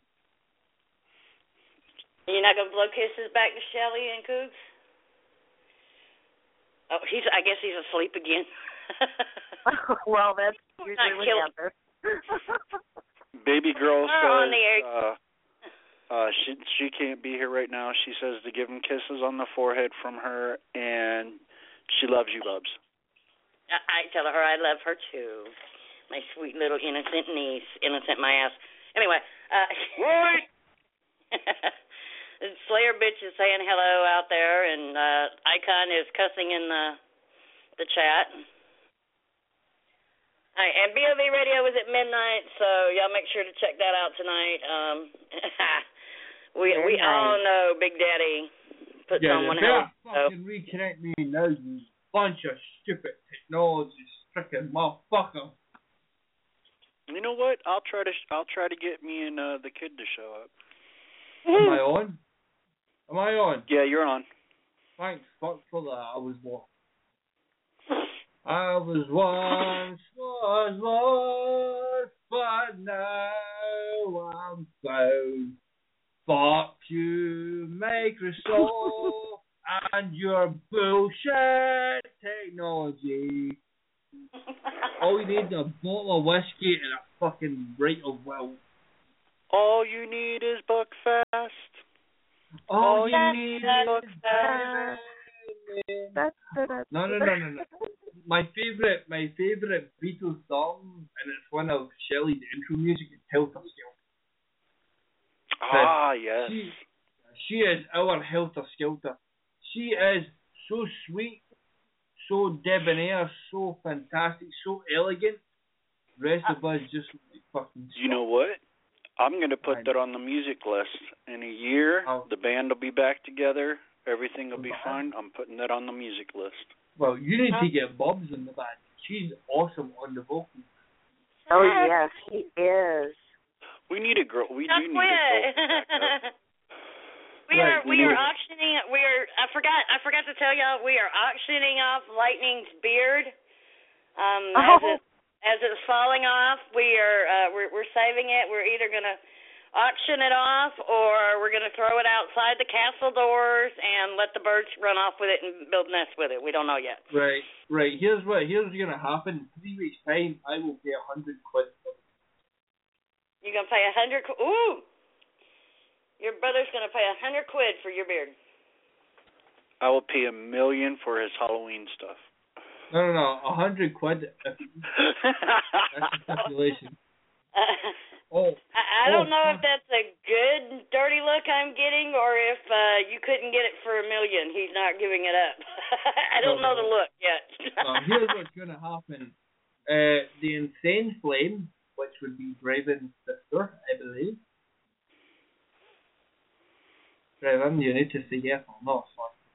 You're not gonna blow kisses back to Shelly and Cougs? Oh, I guess he's asleep again. Well, that's usually what happens. Baby girl on the air. says she can't be here right now. She says to give him kisses on the forehead from her, and she loves you, Bubs. I tell her I love her too. My sweet little innocent niece, innocent my ass. Anyway, what? Slayer bitch is saying hello out there, and Icon is cussing in the chat. All right, and BOV Radio is at midnight, so y'all make sure to check that out tonight. We all know Big Daddy puts on one hell. Fucking reconnect me now, you bunch of stupid technology stricken motherfucker. You know what? I'll try to get me and the kid to show up. Am I on? Am I on? Yeah, you're on. Thanks, fuck for that. I was once, but now I'm found. Fuck you, Microsoft, and your bullshit technology. All you need is a bottle of whiskey and a fucking right of will. All you need is Buckfast. All you need is Buckfast. No. My favorite Beatles song, and it's one of Shelley's intro music, is Helter Skelter. Ah, yes. She is our Helter Skelter. She is so sweet, so debonair, so fantastic, so elegant. The rest of us just like fucking. You know what? I'm going to put that on the music list. In a year, the band will be back together. Everything will be fine. I'm putting that on the music list. Well, you need to get Bobs in the band. She's awesome on the vocals. Oh yes, he is. We need a girl. We Just do need a girl. We are auctioning. I forgot to tell y'all. We are auctioning off Lightning's beard. As it's falling off, we're saving it. We're either gonna auction it off, or we're going to throw it outside the castle doors and let the birds run off with it and build nests with it. We don't know yet. Right. Here's what's going to happen. 3 weeks' time, I will pay 100 quid for it. You're going to pay 100 quid? Ooh! Your brother's going to pay 100 quid for your beard. I will pay $1 million for his Halloween stuff. No, 100 quid. That's the stipulation. I don't know if that's a good dirty look I'm getting, or if you couldn't get it for $1 million. He's not giving it up. I don't know the look yet. Here's what's going to happen. The Insane Flame, which would be Draven's sister, I believe. Draven, you need to say yes or no.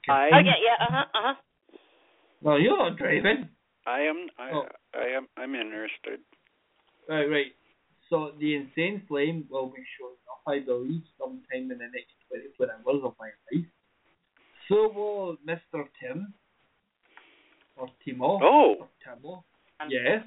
No, you're not Draven. I'm interested. Right. So the Insane Flame will be showing up, I believe, sometime in the next 24 hours of my life. So will Mr. Tim. Or Timo. Oh! Or Timo. Yes.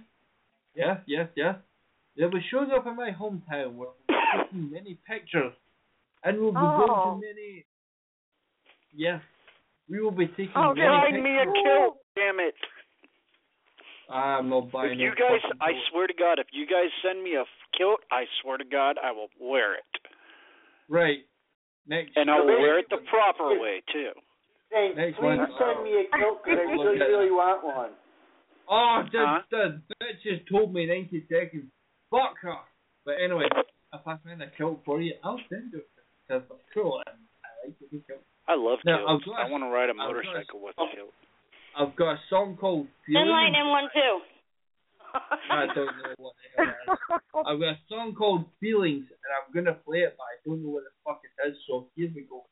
Yeah, he shows up in my hometown. We'll be taking many pictures. And we'll be going to many... Yes. We will be taking many pictures. Find me a kilt, damn it. I'm not buying it. I swear to God, if you guys send me a kilt, I swear to God, I will wear it. Right. And I'll wear it the proper way, too. Hey, please send me a kilt, because I really want one. Oh, the bitch just told me 90 seconds. Fuck her. But anyway, if I find a kilt for you, I'll send it. Because it's cool, and I like the kilt. I love kilts. I want to ride a motorcycle with a kilt. I've got a song called Feelings. And Lightning one too. I don't know what the hell that is. I've got a song called Feelings, and I'm going to play it, but I don't know what the fuck it is, so here we go.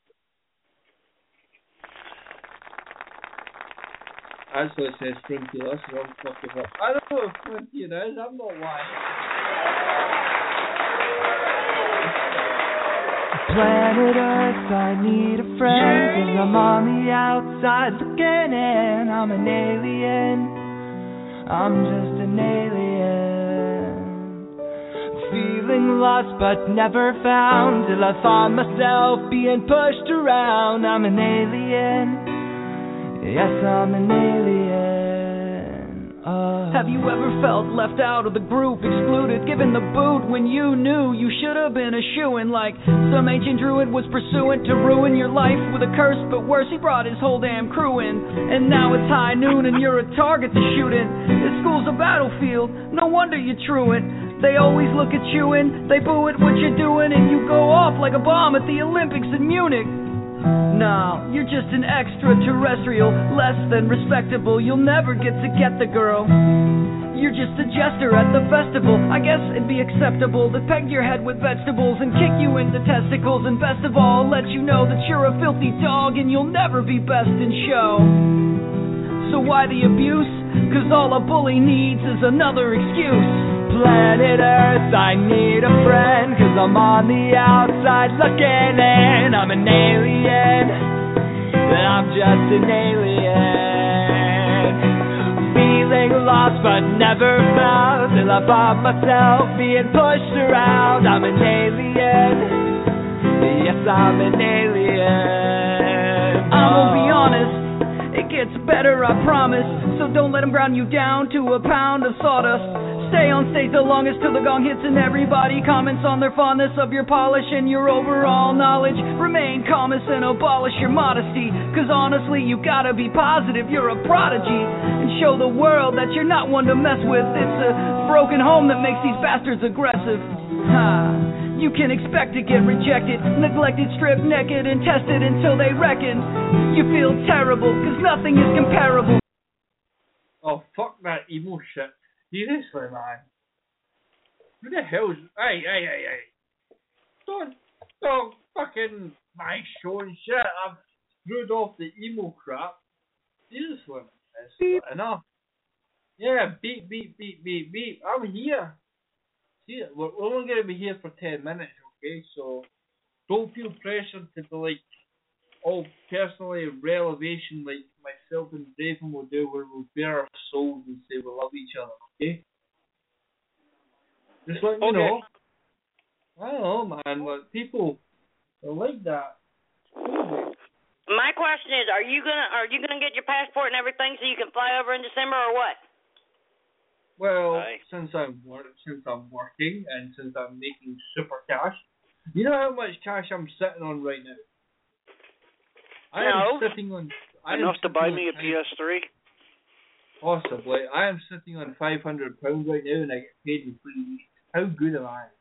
That's what it says, Springfield. That's what I'm fucking up. I don't know what Springfield is, I'm not lying. Planet Earth, I need a friend, 'cause I'm on the outside looking in. I'm an alien, I'm just an alien. Feeling lost but never found, till I find myself being pushed around. I'm an alien, yes, I'm an alien. Have you ever felt left out of the group, excluded, given the boot when you knew you should have been a shoo-in? Like some ancient druid was pursuing to ruin your life with a curse, but worse, he brought his whole damn crew in. And now it's high noon and you're a target to shoot in. This school's a battlefield, no wonder you're truant. They always look at you and they boo at what you're doing, and you go off like a bomb at the Olympics in Munich. No, you're just an extraterrestrial, less than respectable. You'll never get the girl. You're just a jester at the festival. I guess it'd be acceptable to peg your head with vegetables and kick you in the testicles, and best of all, let you know that you're a filthy dog and you'll never be best in show. So why the abuse? 'Cause all a bully needs is another excuse. Planet Earth, I need a friend, 'cause I'm on the outside looking in. I'm an alien, I'm just an alien. Feeling lost but never found, till I find myself being pushed around. I'm an alien, yes, I'm an alien. I won't be honest, it gets better, I promise. So don't let them ground you down to a pound of sawdust. Stay on stage the longest till the gong hits and everybody comments on their fondness of your polish and your overall knowledge. Remain calm and abolish your modesty, 'cause honestly you gotta be positive you're a prodigy, and show the world that you're not one to mess with. It's a broken home that makes these bastards aggressive. You can expect to get rejected, neglected, stripped naked, and tested until they reckon you feel terrible, 'cause nothing is comparable. Oh, fuck that emo shit. Seriously, man. Who the hell's... Hey. Don't fucking my show and shit. I've screwed off the emo crap. Seriously, man. It's enough. Yeah, beep. I'm here. see, we're only going to be here for 10 minutes, okay? So don't feel pressured to be like, all personally revelation like myself and Raven will do, where we'll bare our souls and say we love each other, okay? Just let me know. I don't know, man, but people are like that. My question is, are you gonna get your passport and everything so you can fly over in December or what? Well, since I'm working and since I'm making super cash, you know how much cash I'm sitting on right now? I am sitting on enough to buy me a PS3. Possibly. I am sitting on £500 right now, and I get paid in 3 weeks. How good am I?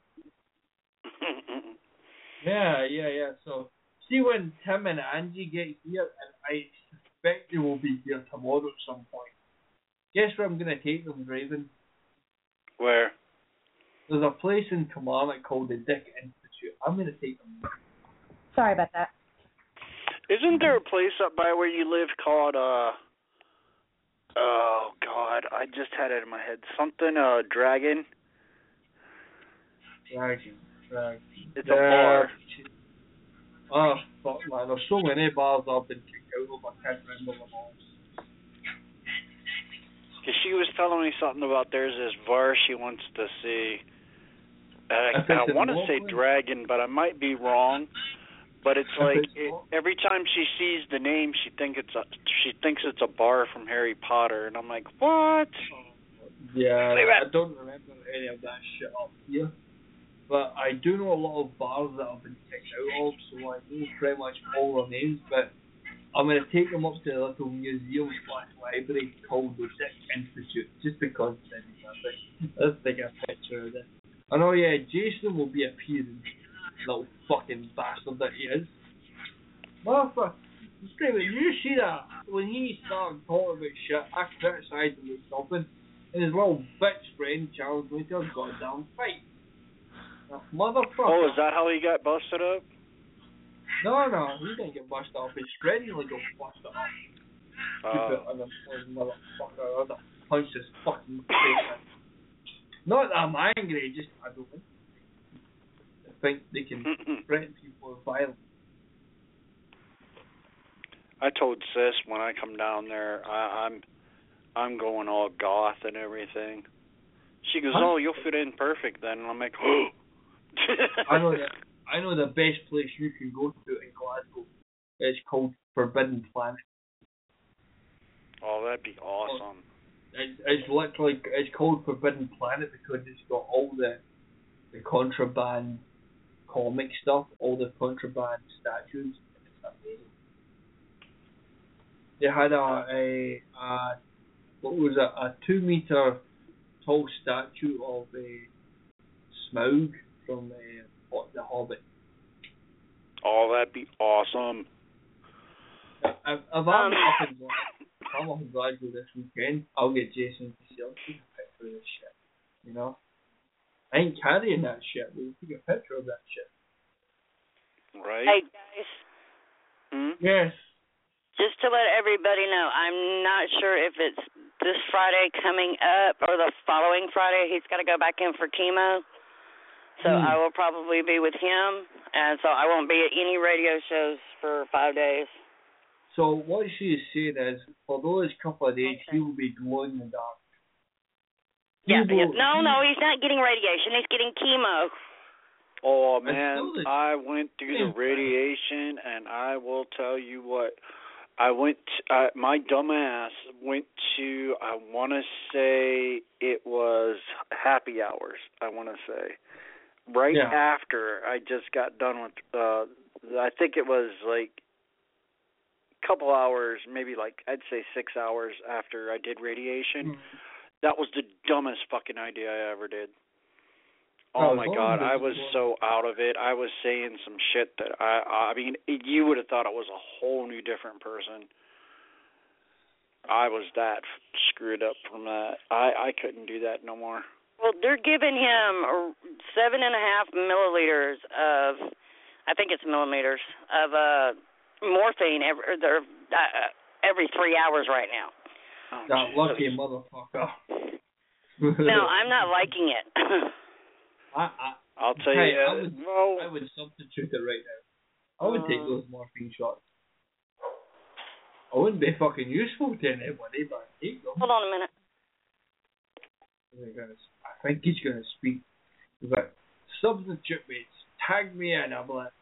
Yeah. So, see when Tim and Angie get here, and I suspect they will be here tomorrow at some point. Guess where I'm going to take them, Raven? Where? There's a place in Kilmarnock called the Dick Institute. I'm going to take them there. Sorry about that. Isn't there a place up by where you live called, oh, God, I just had it in my head. Something, Dragon? Dragon. It's a bar. Oh, fuck, man. There's so many bars I've been kicked out of, I can't remember them all. Because she was telling me something about there's this bar she wants to see. I want to say Dragon, but I might be wrong. But it's like every time she sees the name, she thinks it's a bar from Harry Potter, and I'm like, what? Yeah, I don't remember any of that shit up here, but I do know a lot of bars that I've been kicked out of, so I know pretty much all the names. But I'm gonna take them up to a little museum/library called the Dick Institute, just because let's take a picture of this. I know, yeah, Jason will be appearing. Little fucking bastard that he is. Motherfucker, you see that? When he started talking about shit, I criticised him with something, and his little bitch friend challenged me to a goddamn fight. Motherfucker. Oh, is that how he got busted up? No, he didn't get busted up. His friend only got busted up. Stupid motherfucker. I'd punch his fucking face. Not that I'm angry, just I don't think they can threaten people with violence. I told Sis when I come down there, I'm going all goth and everything. She goes, "Oh, you'll fit in perfect then." And I'm like, "Oh." I know the best place you can go to in Glasgow. It's called Forbidden Planet. Oh, that'd be awesome. It's literally called Forbidden Planet because it's got all the contraband comic stuff, all the contraband statues. It's amazing. They had a 2 meter tall statue of Smaug from the Hobbit. Oh, that'd be awesome. If I'm up in Glasgow this weekend, I'll get Jason to take a picture of this shit. You know? I ain't carrying that shit. We'll take a picture of that shit. Right. Hey, guys. Yes. Just to let everybody know, I'm not sure if it's this Friday coming up or the following Friday. He's got to go back in for chemo. So I will probably be with him, and so I won't be at any radio shows for 5 days. So what she is saying is, for those couple of days, he will be glowing in the dark. No, he's not getting radiation. He's getting chemo. Oh, man, I went through the radiation, and I will tell you what. My dumbass went to, I want to say it was happy hours, I want to say. Right after I just got done with, I think it was like a couple hours, maybe like I'd say 6 hours after I did radiation. That was the dumbest fucking idea I ever did. Oh my God, I was so out of it. I was saying some shit that I mean, you would have thought I was a whole new different person. I was that screwed up from that. I couldn't do that no more. Well, they're giving him 7.5 milliliters of, I think it's millimeters, of morphine every 3 hours right now. Oh, that lucky motherfucker. No, I'm not liking it. I'll tell you. I would substitute it right now. I would take those morphine shots. I wouldn't be fucking useful to anybody, but I'd take them. Hold on a minute. I think he's going to speak. But substitute mates, tag me in. I'm like,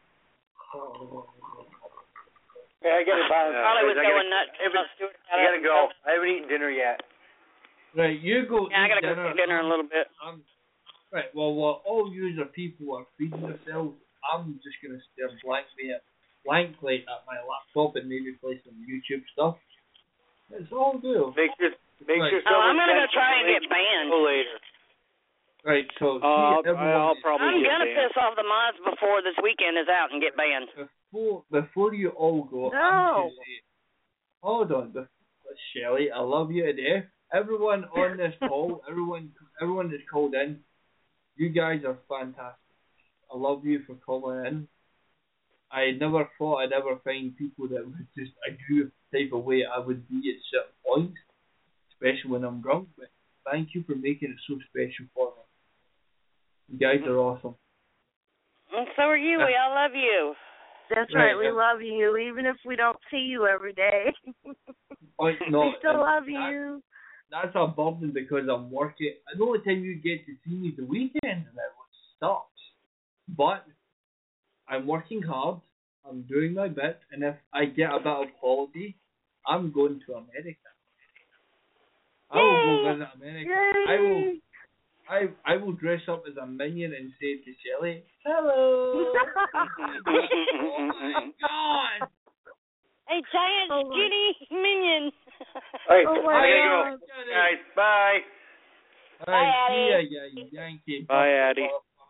Yeah, I gotta buy. Probably was going nuts. I gotta go. I haven't eaten dinner yet. Right, you go. Yeah, I gotta go eat dinner in a little bit. Right, well, while all user people are feeding themselves, I'm just gonna stare blankly at my laptop and maybe play some YouTube stuff. It's all good. Make sure. I'm gonna go try and get banned later. Right, so I'll probably. I'm gonna piss off the mods before this weekend is out and get banned. Before you all go, no. Hold on, Shelley, I love you to death. Everyone on this call, everyone that's called in, you guys are fantastic. I love you for calling in. I never thought I'd ever find people that would just agree with the type of way I would be at certain points, especially when I'm drunk. But thank you for making it so special for me. You guys are awesome. And so are you. We all love you. That's right. We love you, even if we don't see you every day. No, we still love you. That's a burden because I'm working. The only time you get to see me is the weekend, and that stops. But I'm working hard. I'm doing my bit, and if I get a bit of holiday, I'm going to America. I will go visit America. Yay. I will dress up as a minion and say to Shelley, "Hello." Oh my God! A giant skinny minion. Hey, oh I gotta go. Guys, bye. Bye, Addie. See ya, Yankee. Bye, Addie.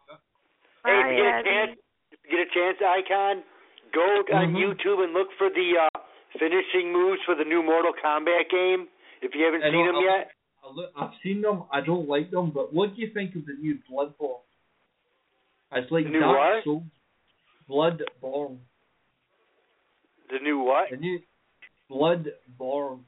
Hey, get a chance, Icon, go on YouTube and look for the finishing moves for the new Mortal Kombat game, if you haven't seen them yet. I've seen them. I don't like them, but what do you think of the new Bloodborne? It's like the new Dark what? Souls. Bloodborne. The new what? The new Bloodborne.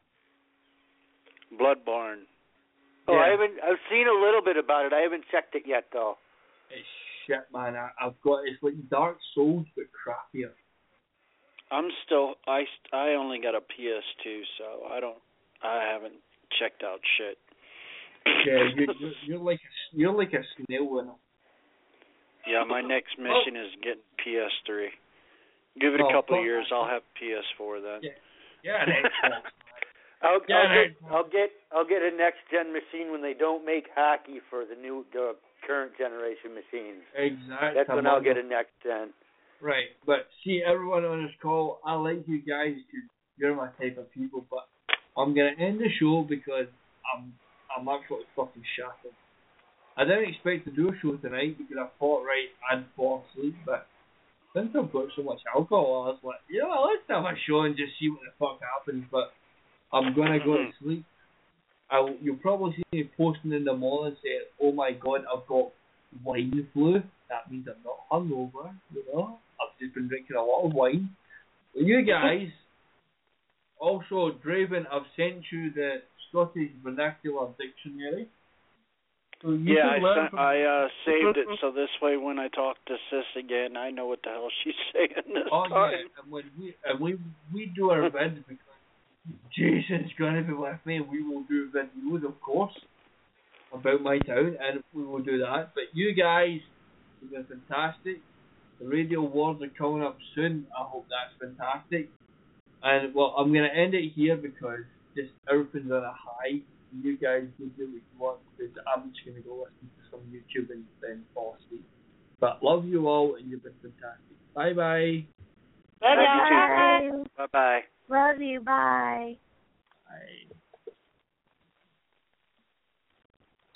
Bloodborne. Oh, yeah. I've seen a little bit about it. I haven't checked it yet, though. It's shit, man. It's like Dark Souls, but crappier. I only got a PS2, so I haven't checked out shit. Yeah, you're like a snail winner. Yeah, my next mission is getting PS3. Give it a couple of years, I'll have PS4 then. Yeah. I'll get a next gen machine when they don't make hockey for the current generation machines. Exactly. That's when I'll get a next gen. Right, but see, everyone on this call, I like you guys because you're my type of people, but I'm going to end the show because I'm absolutely fucking shattered. I didn't expect to do a show tonight because I thought, I'd fall asleep, but since I've got so much alcohol, I was like, let's have a show and just see what the fuck happens, but I'm going to go to sleep. You'll probably see me posting in the morning saying, oh my God, I've got wine flu. That means I'm not hungover, I've just been drinking a lot of wine. But you guys, also, Draven, I've sent you the Scottish Vernacular Dictionary. So I saved it so this way when I talk to Sis again, I know what the hell she's saying this time. Yeah, and when we do our vid, because Jason's going to be with me, and we will do videos, of course, about my town, and we will do that. But you guys have been fantastic. The Radio Awards are coming up soon. I hope that's fantastic. And, well, I'm going to end it here because just everything's on a high. You guys do what you want because I'm just going to go listen to some YouTube and then fall asleep. But love you all, and you've been fantastic. Bye-bye. Bye-bye. Bye-bye. Love you. Bye. Bye.